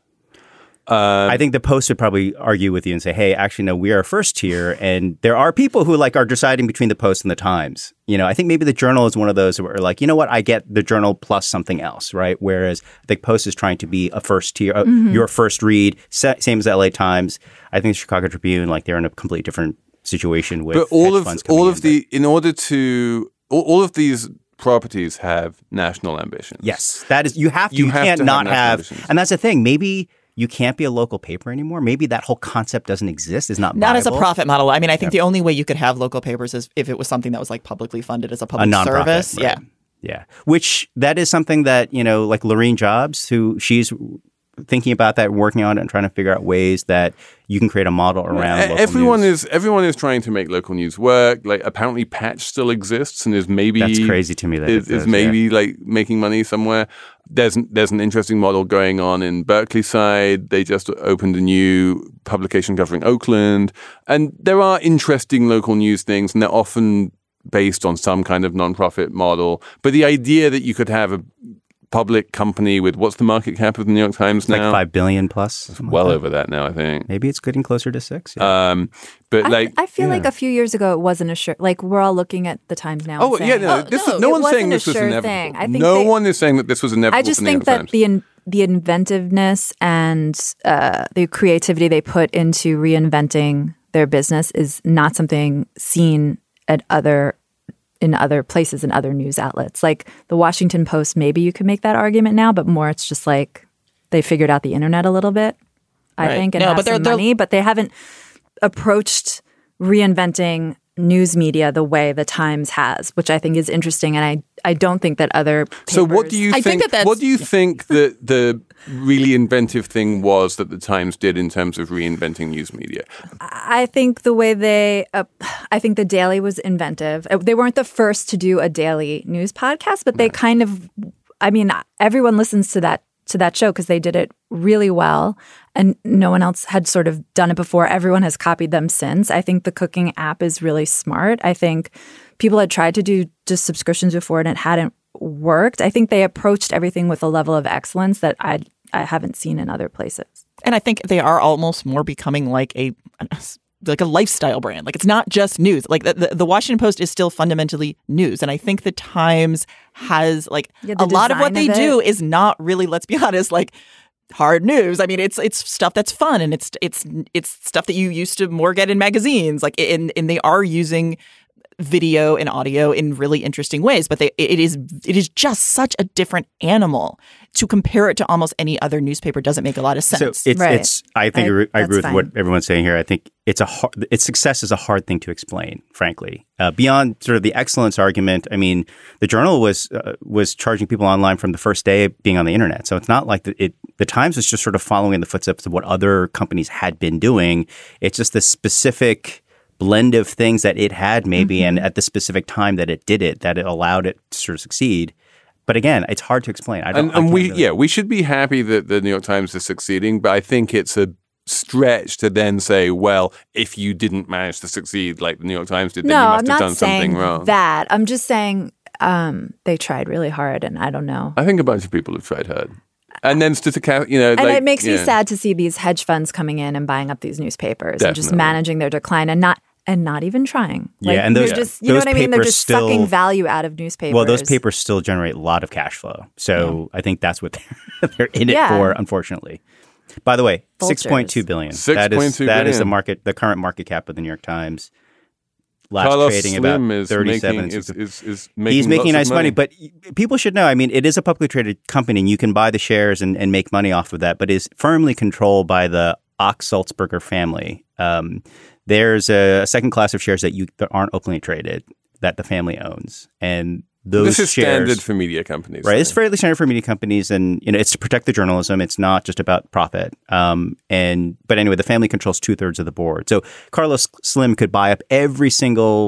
Um, I think the Post would probably argue with you and say, hey, actually, no, we are first tier. And there are people who like are deciding between the Post and the Times. You know, I think maybe the Journal is one of those where like, you know what, I get the Journal plus something else, right? Whereas I think Post is trying to be a first tier, uh, mm-hmm. your first read, sa- same as the L A Times. I think the Chicago Tribune, like they're in a completely different situation with But all of all of in, the, but, in order to, all, all of these properties have national ambitions. Yes, that is, you have to, you, you have can't to not have, have, ambitions. And that's the thing, maybe you can't be a local paper anymore. Maybe that whole concept doesn't exist, is not Not viable. as a profit model. I mean, I think yeah. the only way you could have local papers is if it was something that was like publicly funded as a public a nonprofit, service. Right. Yeah. Yeah. Which that is something that, you know, like Lorene Jobs, who she's thinking about that, working on it and trying to figure out ways that you can create a model around yeah, local everyone news. is everyone is trying to make local news work. Like apparently Patch still exists and is maybe That's crazy to me that is, it does, is maybe yeah. like making money somewhere. There's there's an interesting model going on in Berkeley side. They just opened a new publication covering Oakland, and there are interesting local news things, and they're often based on some kind of nonprofit model. But the idea that you could have a public company with what's the market cap of the New York Times it's now? Like five billion plus. It's well like over that now, I think. Maybe it's getting closer to six. Yeah. Um, but I, like, I feel yeah. like a few years ago it wasn't a sure. Like we're all looking at the Times now. Oh and yeah, saying, no, oh, this no, was, no it one's wasn't saying a this was sure inevitable. thing. I think no they, one is saying that this was inevitable. I just for the New think York that Times. the in, the inventiveness and uh, the creativity they put into reinventing their business is not something seen at other. in other places and other news outlets. Like the Washington Post, maybe you could make that argument now, but more it's just like they figured out the internet a little bit, I right. think, and no, have but they're, some they're, money, but they haven't approached reinventing news media the way the Times has, which I think is interesting. And I, I don't think that other papers... So what do you I think, think that that's, what do you think that the really inventive thing was that the Times did in terms of reinventing news media? I think the way they, uh, I think the Daily was inventive. They weren't the first to do a daily news podcast, but they right. kind of, I mean, everyone listens to that to that show because they did it really well and no one else had sort of done it before. Everyone has copied them since. I think the cooking app is really smart. I think people had tried to do just subscriptions before and it hadn't worked. I think they approached everything with a level of excellence that I I haven't seen in other places. And I think they are almost more becoming like a like a lifestyle brand. Like it's not just news. Like the, the, the Washington Post is still fundamentally news. And I think the Times has like yeah, a lot of what they of do is not really, let's be honest, like hard news. I mean, it's it's stuff that's fun and it's it's it's stuff that you used to more get in magazines. Like and and they are using video and audio in really interesting ways, but they it is it is just such a different animal. To compare it to almost any other newspaper doesn't make a lot of sense. So it's, right. it's I think I, I agree with fine. what everyone's saying here. I think it's a hard, its success is a hard thing to explain, frankly. Uh, beyond sort of the excellence argument, I mean, the Journal was uh, was charging people online from the first day of being on the internet. So it's not like the, it, the Times was just sort of following in the footsteps of what other companies had been doing. It's just this specific blend of things that it had maybe mm-hmm. and at the specific time that it did it, that it allowed it to sort of succeed. But again, it's hard to explain. I don't, and and I we, really... yeah, we should be happy that the New York Times is succeeding, but I think it's a stretch to then say, well, if you didn't manage to succeed like the New York Times did, then no, you must I'm have not done something saying wrong. That I'm just saying um, they tried really hard, and I don't know. I think a bunch of people have tried hard. And then statistic, you know, and like, it makes yeah. me sad to see these hedge funds coming in and buying up these newspapers Definitely. and just managing their decline and not and not even trying. Like, yeah, and those, they're just, you those know what I mean? They're just still, sucking value out of newspapers. Well, those papers still generate a lot of cash flow. So yeah. I think that's what they're, they're in it yeah. for, unfortunately. By the way, Vultures. six point two billion dollars. six That is, two that billion. is the market, the current market cap of the New York Times. Last Carlos trading Slim about is thirty-seven. making, is, is, is making He's making lots nice of money. money, but people should know. I mean, it is a publicly traded company, and you can buy the shares and, and make money off of that. But it's firmly controlled by the Ochs-Sulzberger family. Um, there's a, a second class of shares that you that aren't openly traded that the family owns, and those this is shares, standard for media companies, right? right? It's fairly standard for media companies, and you know, it's to protect the journalism. It's not just about profit. Um, and but anyway, the family controls two thirds of the board. So Carlos Slim could buy up every single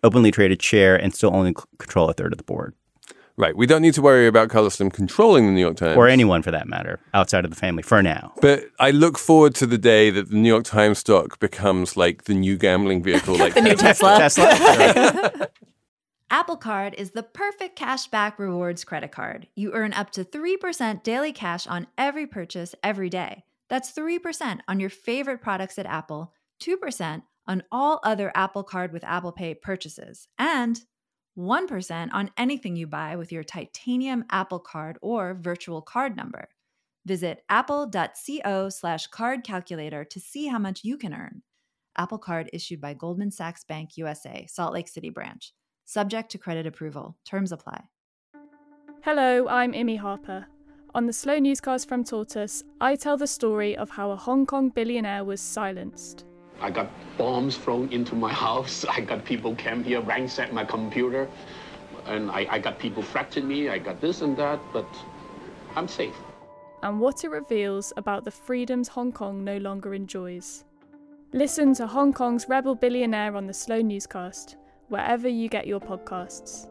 openly traded share and still only c- control a third of the board. Right. We don't need to worry about Carlos Slim controlling the New York Times. Or anyone for that matter, outside of the family, for now. But I look forward to the day that the New York Times stock becomes like the new gambling vehicle. Like the new Tesla. Tesla. Apple Card is the perfect cashback rewards credit card. You earn up to three percent daily cash on every purchase every day. That's three percent on your favorite products at Apple, two percent on all other Apple Card with Apple Pay purchases, and one percent on anything you buy with your titanium Apple Card or virtual card number. Visit apple.co slash card calculator to see how much you can earn. Apple Card issued by Goldman Sachs Bank U S A, Salt Lake City branch. Subject to credit approval. Terms apply. Hello, I'm Imi Harper. On the Slow Newscast from Tortoise, I tell the story of how a Hong Kong billionaire was silenced. I got bombs thrown into my house. I got people came here, ransacked my computer. And I, I got people threatening me. I got this and that, but I'm safe. And what it reveals about the freedoms Hong Kong no longer enjoys. Listen to Hong Kong's rebel billionaire on the Slow Newscast, wherever you get your podcasts.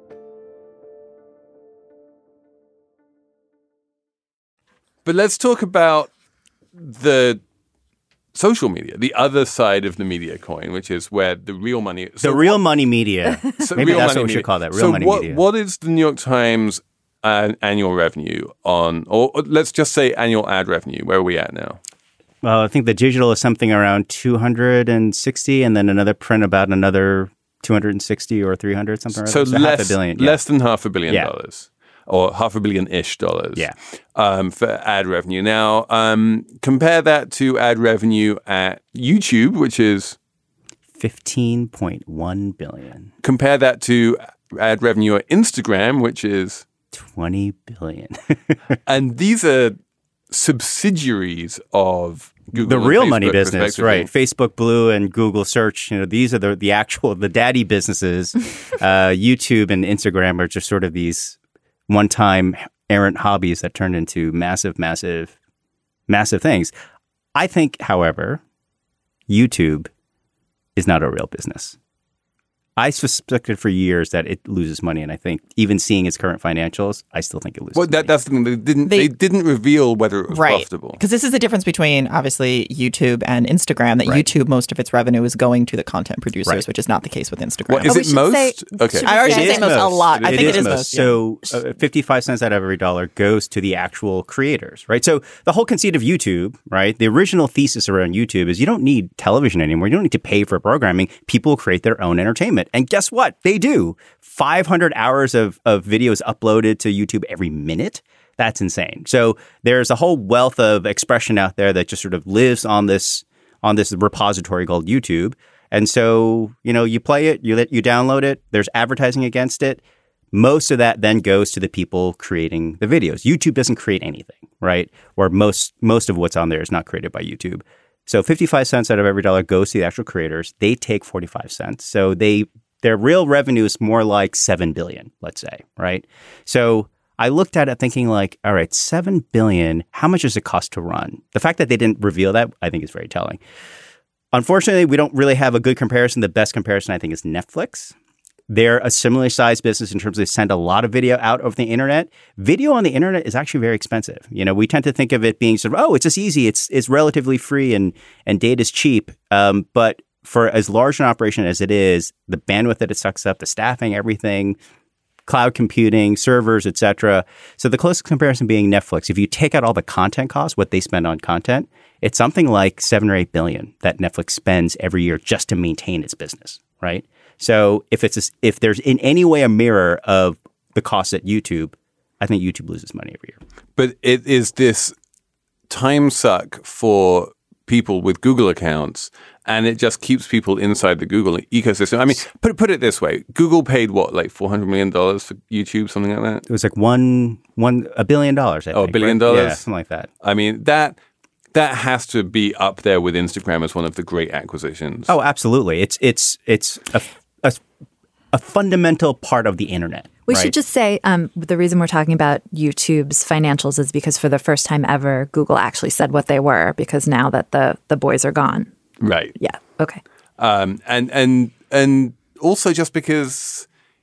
But let's talk about the social media, the other side of the media coin, which is where the real money is. The so real what, money media. so Maybe real that's money what we media. should call that, real so money what, media. What is the New York Times uh, annual revenue on, or let's just say annual ad revenue? Where are we at now? Well, I think the digital is something around two hundred sixty, and then another print about another two hundred sixty or three hundred, something like So, that. So less, half a billion. Yeah. less than half a billion Yeah. dollars. Or half a billion-ish dollars Yeah. um, for ad revenue. Now, um, compare that to ad revenue at YouTube, which is... fifteen point one billion. Compare that to ad revenue at Instagram, which is... twenty billion. And these are subsidiaries of Google. The and real Facebook, money business, respectively. right? Facebook Blue and Google Search, you know, these are the, the actual, the daddy businesses. uh, YouTube and Instagram are just sort of these one-time errant hobbies that turned into massive, massive, massive things. I think, however, YouTube is not a real business. I suspected for years that it loses money, and I think even seeing its current financials, I still think it loses Well, that, money. that's the thing. They didn't, They- they, didn't reveal whether it was Right. profitable. Because this is the difference between, obviously, YouTube and Instagram, that Right. YouTube, most of its revenue is going to the content producers, Right. which is not the case with Instagram. What, is Oh, we it should most? say- okay. should I already It should is say most a lot. I It think is it is most. most. So uh, fifty-five cents out of every dollar goes to the actual creators, right? So the whole conceit of YouTube, right? The original thesis around YouTube is you don't need television anymore. You don't need to pay for programming. People create their own entertainment. And guess what? They do. five hundred hours of, of videos uploaded to YouTube every minute. That's insane. So there's a whole wealth of expression out there that just sort of lives on this on this repository called YouTube. And so, you know, you play it, you let you download it, there's advertising against it. Most of that then goes to the people creating the videos. YouTube doesn't create anything, right? Or most most of what's on there is not created by YouTube. So fifty-five cents out of every dollar goes to the actual creators. They take forty-five cents. So they their real revenue is more like seven billion, let's say, right? So I looked at it thinking like, all right, seven billion, how much does it cost to run? The fact that they didn't reveal that, I think is very telling. Unfortunately, we don't really have a good comparison. The best comparison, I think, is Netflix. They're a similarly sized business in terms of they send a lot of video out over the internet. Video on the internet is actually very expensive. You know, we tend to think of it being sort of, oh, it's just easy. It's it's relatively free and and data is cheap. Um, but for as large an operation as it is, the bandwidth that it sucks up, the staffing, everything, cloud computing, servers, et cetera. So the closest comparison being Netflix. If you take out all the content costs, what they spend on content, it's something like seven or eight billion that Netflix spends every year just to maintain its business, right? So if it's a, if there's in any way a mirror of the costs at YouTube, I think YouTube loses money every year. But it is this time suck for people with Google accounts, and it just keeps people inside the Google ecosystem. I mean, put put it this way: Google paid what, like four hundred million dollars for YouTube, something like that. It was like one one a billion dollars. I Oh, a think, billion right? dollars? Yeah, something like that. I mean that that has to be up there with Instagram as one of the great acquisitions. Oh, absolutely. It's it's it's a a, a fundamental part of the internet. We right? should just say um, the reason we're talking about YouTube's financials is because for the first time ever, Google actually said what they were, because now that the, the boys are gone. Right. Yeah. Okay. Um, and and and also just because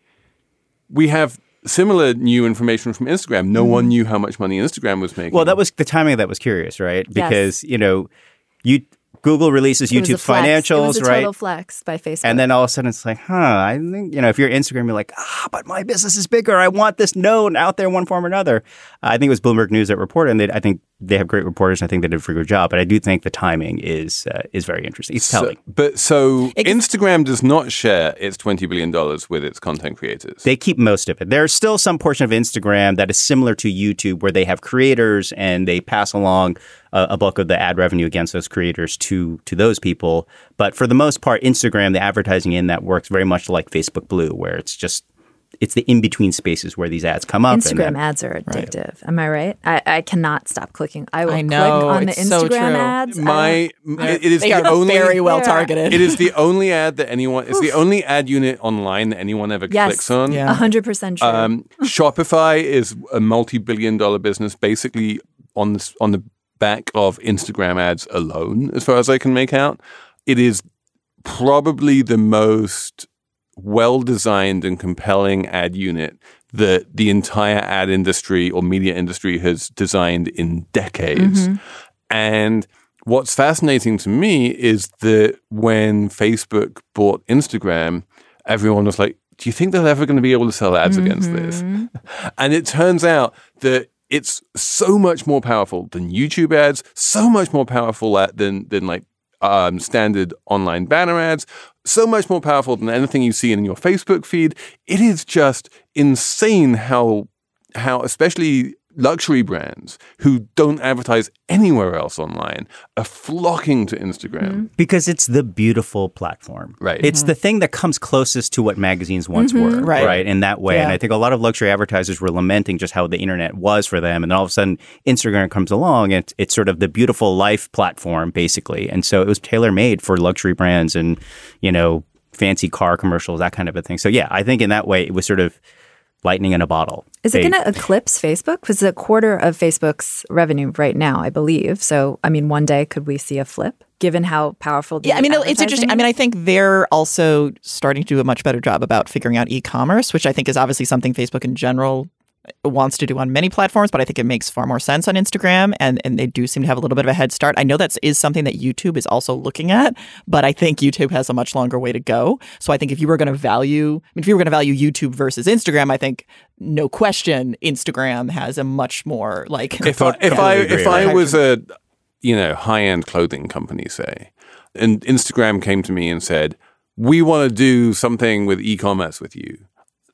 we have similar new information from Instagram. No mm. one knew how much money Instagram was making. Well, that was the timing of that was curious, right? Because, yes. you know, you Google releases it YouTube's financials, it was a right? Total flex by Facebook. And then all of a sudden it's like, huh, I think, you know, if you're Instagram, you're like, ah, but my business is bigger. I want this known out there in one form or another. Uh, I think it was Bloomberg News that reported, and they, I think they have great reporters. And I think they did a pretty good job. But I do think the timing is uh, is very interesting. It's telling. So, but so it, Instagram does not share its twenty billion dollars with its content creators. They keep most of it. There's still some portion of Instagram that is similar to YouTube where they have creators and they pass along a, a bulk of the ad revenue against those creators to to those people. But for the most part, Instagram, the advertising in that works very much like Facebook Blue, where it's just it's the in-between spaces where these ads come up. Instagram and then, ads are addictive. Right. Am I right? I, I cannot stop clicking. I will I know, click on the Instagram so ads. My, it is they the are only, very well targeted. It is the only ad that anyone, it's the only ad unit online that anyone ever yes, clicks on. Yeah. one hundred percent true. Um, Shopify is a multi-billion dollar business basically on the, on the back of Instagram ads alone, as far as I can make out. It is probably the most well-designed and compelling ad unit that the entire ad industry or media industry has designed in decades. Mm-hmm. And what's fascinating to me is that when Facebook bought Instagram, everyone was like, do you think they're ever going to be able to sell ads mm-hmm. against this? And it turns out that it's so much more powerful than YouTube ads, so much more powerful at, than than like um, standard online banner ads, so much more powerful than anything you see in your Facebook feed. It is just insane how how especially luxury brands who don't advertise anywhere else online are flocking to Instagram. Mm-hmm. Because it's the beautiful platform. Right. It's mm-hmm. the thing that comes closest to what magazines once mm-hmm. were, right. right? In that way. Yeah. And I think a lot of luxury advertisers were lamenting just how the internet was for them. And then all of a sudden, Instagram comes along and it's, it's sort of the beautiful life platform, basically. And so it was tailor-made for luxury brands and, you know, fancy car commercials, that kind of a thing. So yeah, I think in that way, it was sort of lightning in a bottle. Is they, it going to eclipse Facebook? Because it's a quarter of Facebook's revenue right now, I believe. So, I mean, one day could we see a flip, given how powerful the Yeah, I mean, it's interesting. is? I mean, I think they're also starting to do a much better job about figuring out e-commerce, which I think is obviously something Facebook in general wants to do on many platforms, but I think it makes far more sense on Instagram, and, and they do seem to have a little bit of a head start. I know that is something that YouTube is also looking at, but I think YouTube has a much longer way to go. So I think if you were going to value, I mean, if you were going to value YouTube versus Instagram, I think no question Instagram has a much more like. If I if I if I was a you know high-end clothing company, say, and Instagram came to me and said, "We want to do something with e-commerce with you,"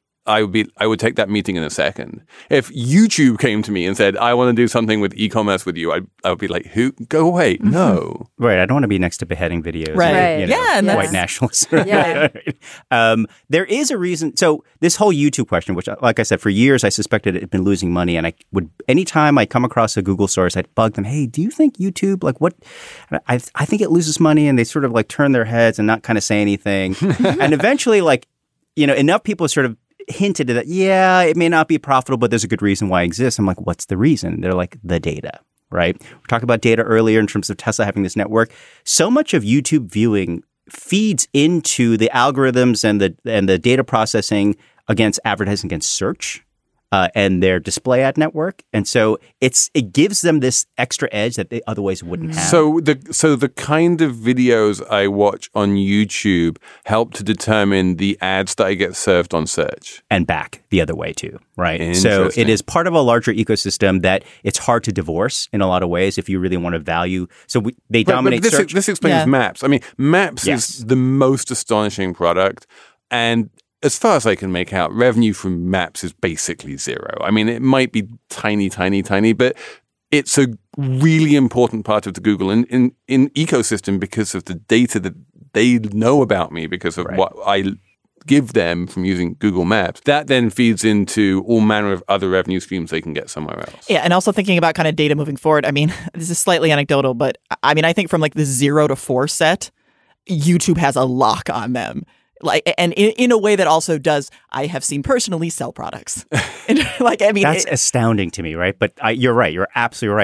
I would be. I would take that meeting in a second. If YouTube came to me and said, "I want to do something with e-commerce with you," I, I would be like, "Who? Go away! Mm-hmm. No!" Right. I don't want to be next to beheading videos. Right. Or, you know, yeah. And white yes. nationalists. Yeah. um, there is a reason. So this whole YouTube question, which, like I said, for years I suspected it had been losing money, and I would anytime I come across a Google source, I'd bug them. Hey, do you think YouTube like what? I I think it loses money, and they sort of like turn their heads and not kind of say anything, and eventually, like you know, enough people sort of hinted that, yeah, it may not be profitable, but there's a good reason why it exists. I'm like, what's the reason? They're like, the data, right? We talked about data earlier in terms of Tesla having this network. So much of YouTube viewing feeds into the algorithms and the and the data processing against advertising, against search. Uh, and their display ad network, and so it's it gives them this extra edge that they otherwise wouldn't have. So the so the kind of videos I watch on YouTube help to determine the ads that I get served on search, and back the other way too, right? So it is part of a larger ecosystem that it's hard to divorce in a lot of ways if you really want to value. So we, they but, dominate but this, search. This explains Yeah. Maps. I mean, Maps Yes. is the most astonishing product, and as far as I can make out, revenue from Maps is basically zero. I mean, it might be tiny, tiny, tiny, but it's a really important part of the Google in, in, in ecosystem because of the data that they know about me because of Right. what I give them from using Google Maps. That then feeds into all manner of other revenue streams they can get somewhere else. Yeah, and also thinking about kind of data moving forward. I mean, this is slightly anecdotal, but I mean, I think from like the zero to four set, YouTube has a lock on them. Like, and in, in a way that also does, I have seen personally sell products. And, like, I mean, That's it, astounding to me, right? But I, you're right. You're absolutely right. And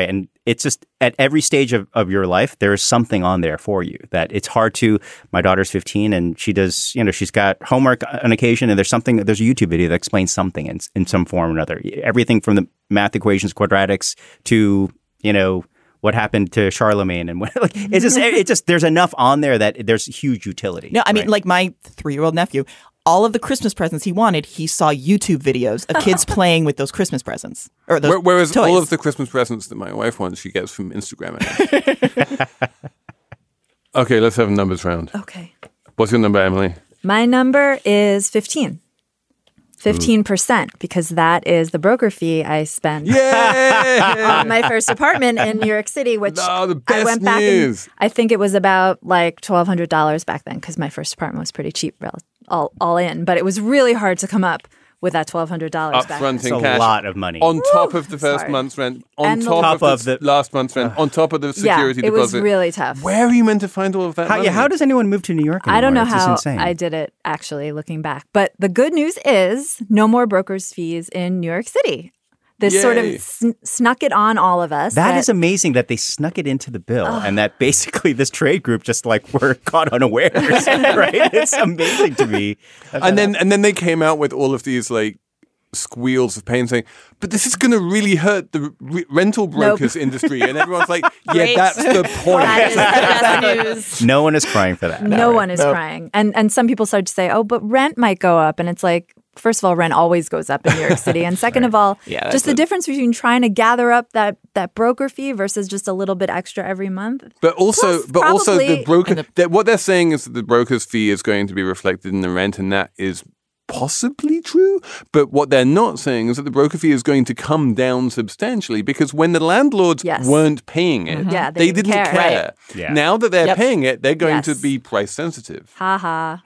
it's just at every stage of, of your life, there is something on there for you that it's hard to. My daughter's fifteen and she does, you know, she's got homework on occasion and there's something, there's a YouTube video that explains something in, in some form or another. Everything from the math equations, quadratics to, you know, what happened to Charlemagne and what, like, it's just, it just, there's enough on there that there's huge utility. No, I mean, right? like my three-year-old nephew, all of the Christmas presents he wanted, he saw YouTube videos of kids playing with those Christmas presents. Or those Whereas toys. all of the Christmas presents that my wife wants, she gets from Instagram. Okay, let's have a numbers round. Okay. What's your number, Emily? My number is fifteen. fifteen percent, because that is the broker fee I spent Yay! on my first apartment in New York City, which No, the I best went back news. and I think it was about like twelve hundred dollars back then because my first apartment was pretty cheap, rel- all, all in. But it was really hard to come up with that twelve hundred dollars back then. Upfront It's in a cash. lot of money. On top Woo! of the first Sorry. month's rent, on And the- top, Top of, the of the- last month's rent, on top of the Yeah, security it was deposit. really tough. Where are you meant to find all of that How, money? yeah, how does anyone move to New York anymore? I don't know It's just how insane. I did it, actually, looking back. But the good news is no more broker's fees in New York City. This sort Yay. of sn- snuck it on all of us. That is amazing that they snuck it into the bill and that basically this trade group just like were caught unawares, right? It's amazing to me. and then and then they came out with all of these like squeals of pain saying, but this is going to really hurt the re- rental brokers industry. And everyone's like, yeah, Great. that's the point. That is the best news. no one is crying for that. No one is crying. And and some people start to say, oh, but rent might go up. And it's like, first of all, rent always goes up in New York City. And second of all, Yeah, that's just the a- difference between trying to gather up that, that broker fee versus just a little bit extra every month. But also, Plus, but also the probably- broker. that what they're saying is that the broker's fee is going to be reflected in the rent, and that is possibly true. But what they're not saying is that the broker fee is going to come down substantially because when the landlords Yes. weren't paying it, Yeah, they they, didn't didn't care. care. Right. Yeah. Now that they're Yep. paying it, they're going to Yes. be price sensitive. Ha ha.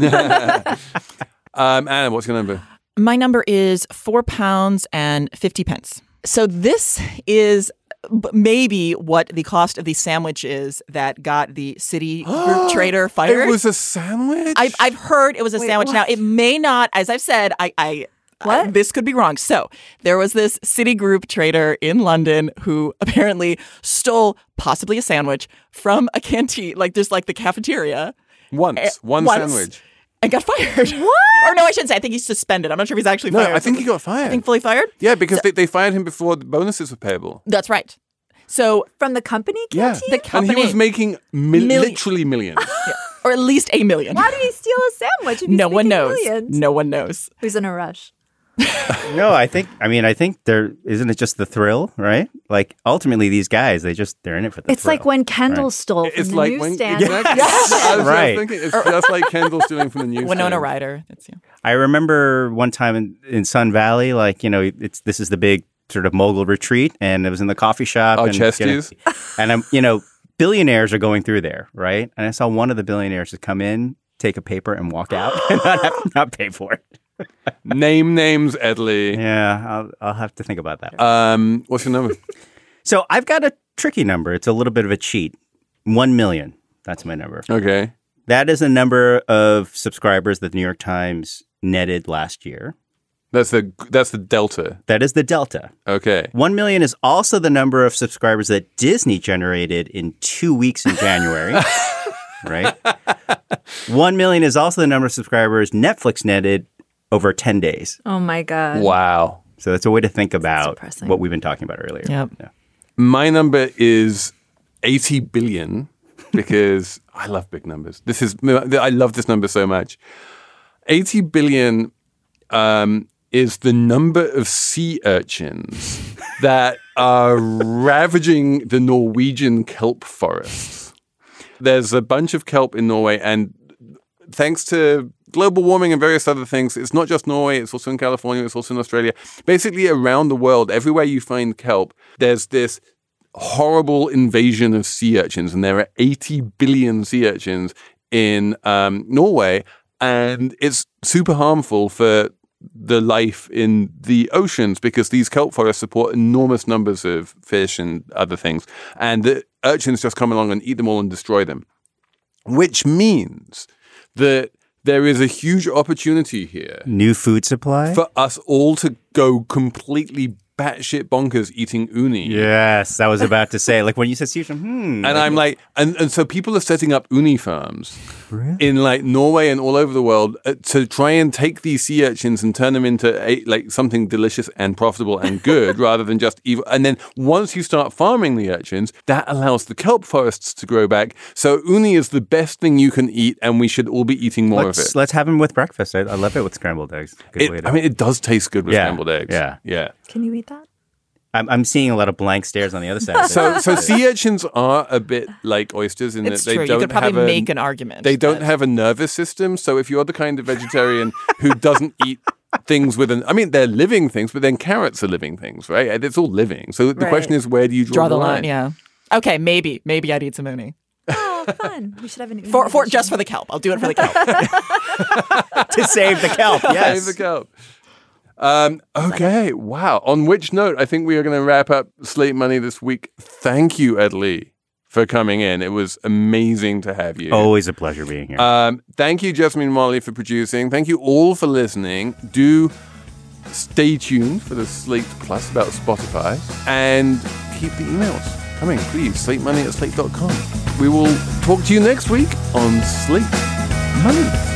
Um, Anna, what's your number? My number is four pounds and fifty pence. So this is b- maybe what the cost of the sandwich is that got the city group trader fired. It was a sandwich. I've, I've heard it was a Wait, sandwich. what? Now, it may not, as I've said, I, I What? I- this could be wrong. So there was this Citigroup trader in London who apparently stole possibly a sandwich from a canteen, like just like the cafeteria, once, eh, one once. sandwich. and got fired. What? Or no, I shouldn't say. I think he's suspended. I'm not sure if he's actually No, fired. I think he got fired. I think fully fired. yeah, because they, they fired him before the bonuses were payable. That's right. So, From the company Yeah, canteen? The and company- he was making mil- Million- literally millions. or at least a million. Why did he steal a sandwich? If he's No one making knows. millions? No one knows. Who's in a rush? No, I think. I mean, I think there isn't it just the thrill, right? Like ultimately, these guys, they just they're in it for the. It's thrill. like when Kendall Right. stole from It's the like when newsstand. exactly. I was Right. just thinking, it's just like Kendall stealing from the news. Winona Ryder. That's you. I remember one time in, in Sun Valley, like you know, it's this is the big sort of mogul retreat, and it was in the coffee shop. Oh, and, you know, Chesties? and I'm, you know, billionaires are going through there, right? And I saw one of the billionaires just come in, take a paper, and walk out, and not, have, not pay for it. Name names, Edley. Yeah, I'll, I'll have to think about that. Um, what's your number? So I've got a tricky number. It's a little bit of a cheat. One million. That's my number. Okay. That is the number of subscribers that the New York Times netted last year. That's the that's the delta. That is the delta. Okay. One million is also the number of subscribers that Disney generated in two weeks in January. Right? One million is also the number of subscribers Netflix netted over ten days. Oh my God. Wow. So that's a way to think about depressing. what we've been talking about earlier. Yep. Yeah. My number is eighty billion because I love big numbers. This is I love this number so much. eighty billion um, is the number of sea urchins that are ravaging the Norwegian kelp forests. There's a bunch of kelp in Norway, and thanks to global warming and various other things, it's not just Norway, it's also in California, it's also in Australia. Basically, around the world, everywhere you find kelp, there's this horrible invasion of sea urchins, and there are eighty billion sea urchins in um, Norway, and it's super harmful for the life in the oceans because these kelp forests support enormous numbers of fish and other things, and the urchins just come along and eat them all and destroy them, which means that there is a huge opportunity here New food supply? for us all to go completely batshit bonkers eating uni. Yes, I was about to say. Like when you said sea urchin, hmm. And I'm like, and, and so people are setting up uni farms really? in like Norway and all over the world uh, to try and take these sea urchins and turn them into a, like something delicious and profitable and good rather than just evil. And then once you start farming the urchins, that allows the kelp forests to grow back. So uni is the best thing you can eat, and we should all be eating more let's, of it. Let's have them with breakfast. I, I love it with scrambled eggs. Good It, way to... I mean, it does taste good with Yeah, scrambled eggs. yeah. Yeah. Can you eat that? I'm, I'm seeing a lot of blank stares on the other side. Of So, so sea urchins are a bit like oysters in It's that they true. don't You could probably have a, make an argument. They don't that- have a nervous system. So if you're the kind of vegetarian who doesn't eat things with an, I mean, they're living things, but then carrots are living things, right? It's all living. So the Right. question is, where do you draw, draw the line. Yeah. Okay, maybe. Maybe I'd eat some uni. Oh, fun. We should have an For, for, just for the kelp. I'll do it for the kelp. to save the kelp. Yes. Save the kelp. Um, okay. Wow. On which note, I think we are going to wrap up Slate Money this week. Thank you, Ed Lee, for coming in. It was amazing to have you. Always a pleasure being here. Um, thank you, Jasmine Molly, for producing. Thank you all for listening. Do stay tuned for the Slate Plus about Spotify and keep the emails coming, please. Slate Money at slate dot com. We will talk to you next week on Slate Money.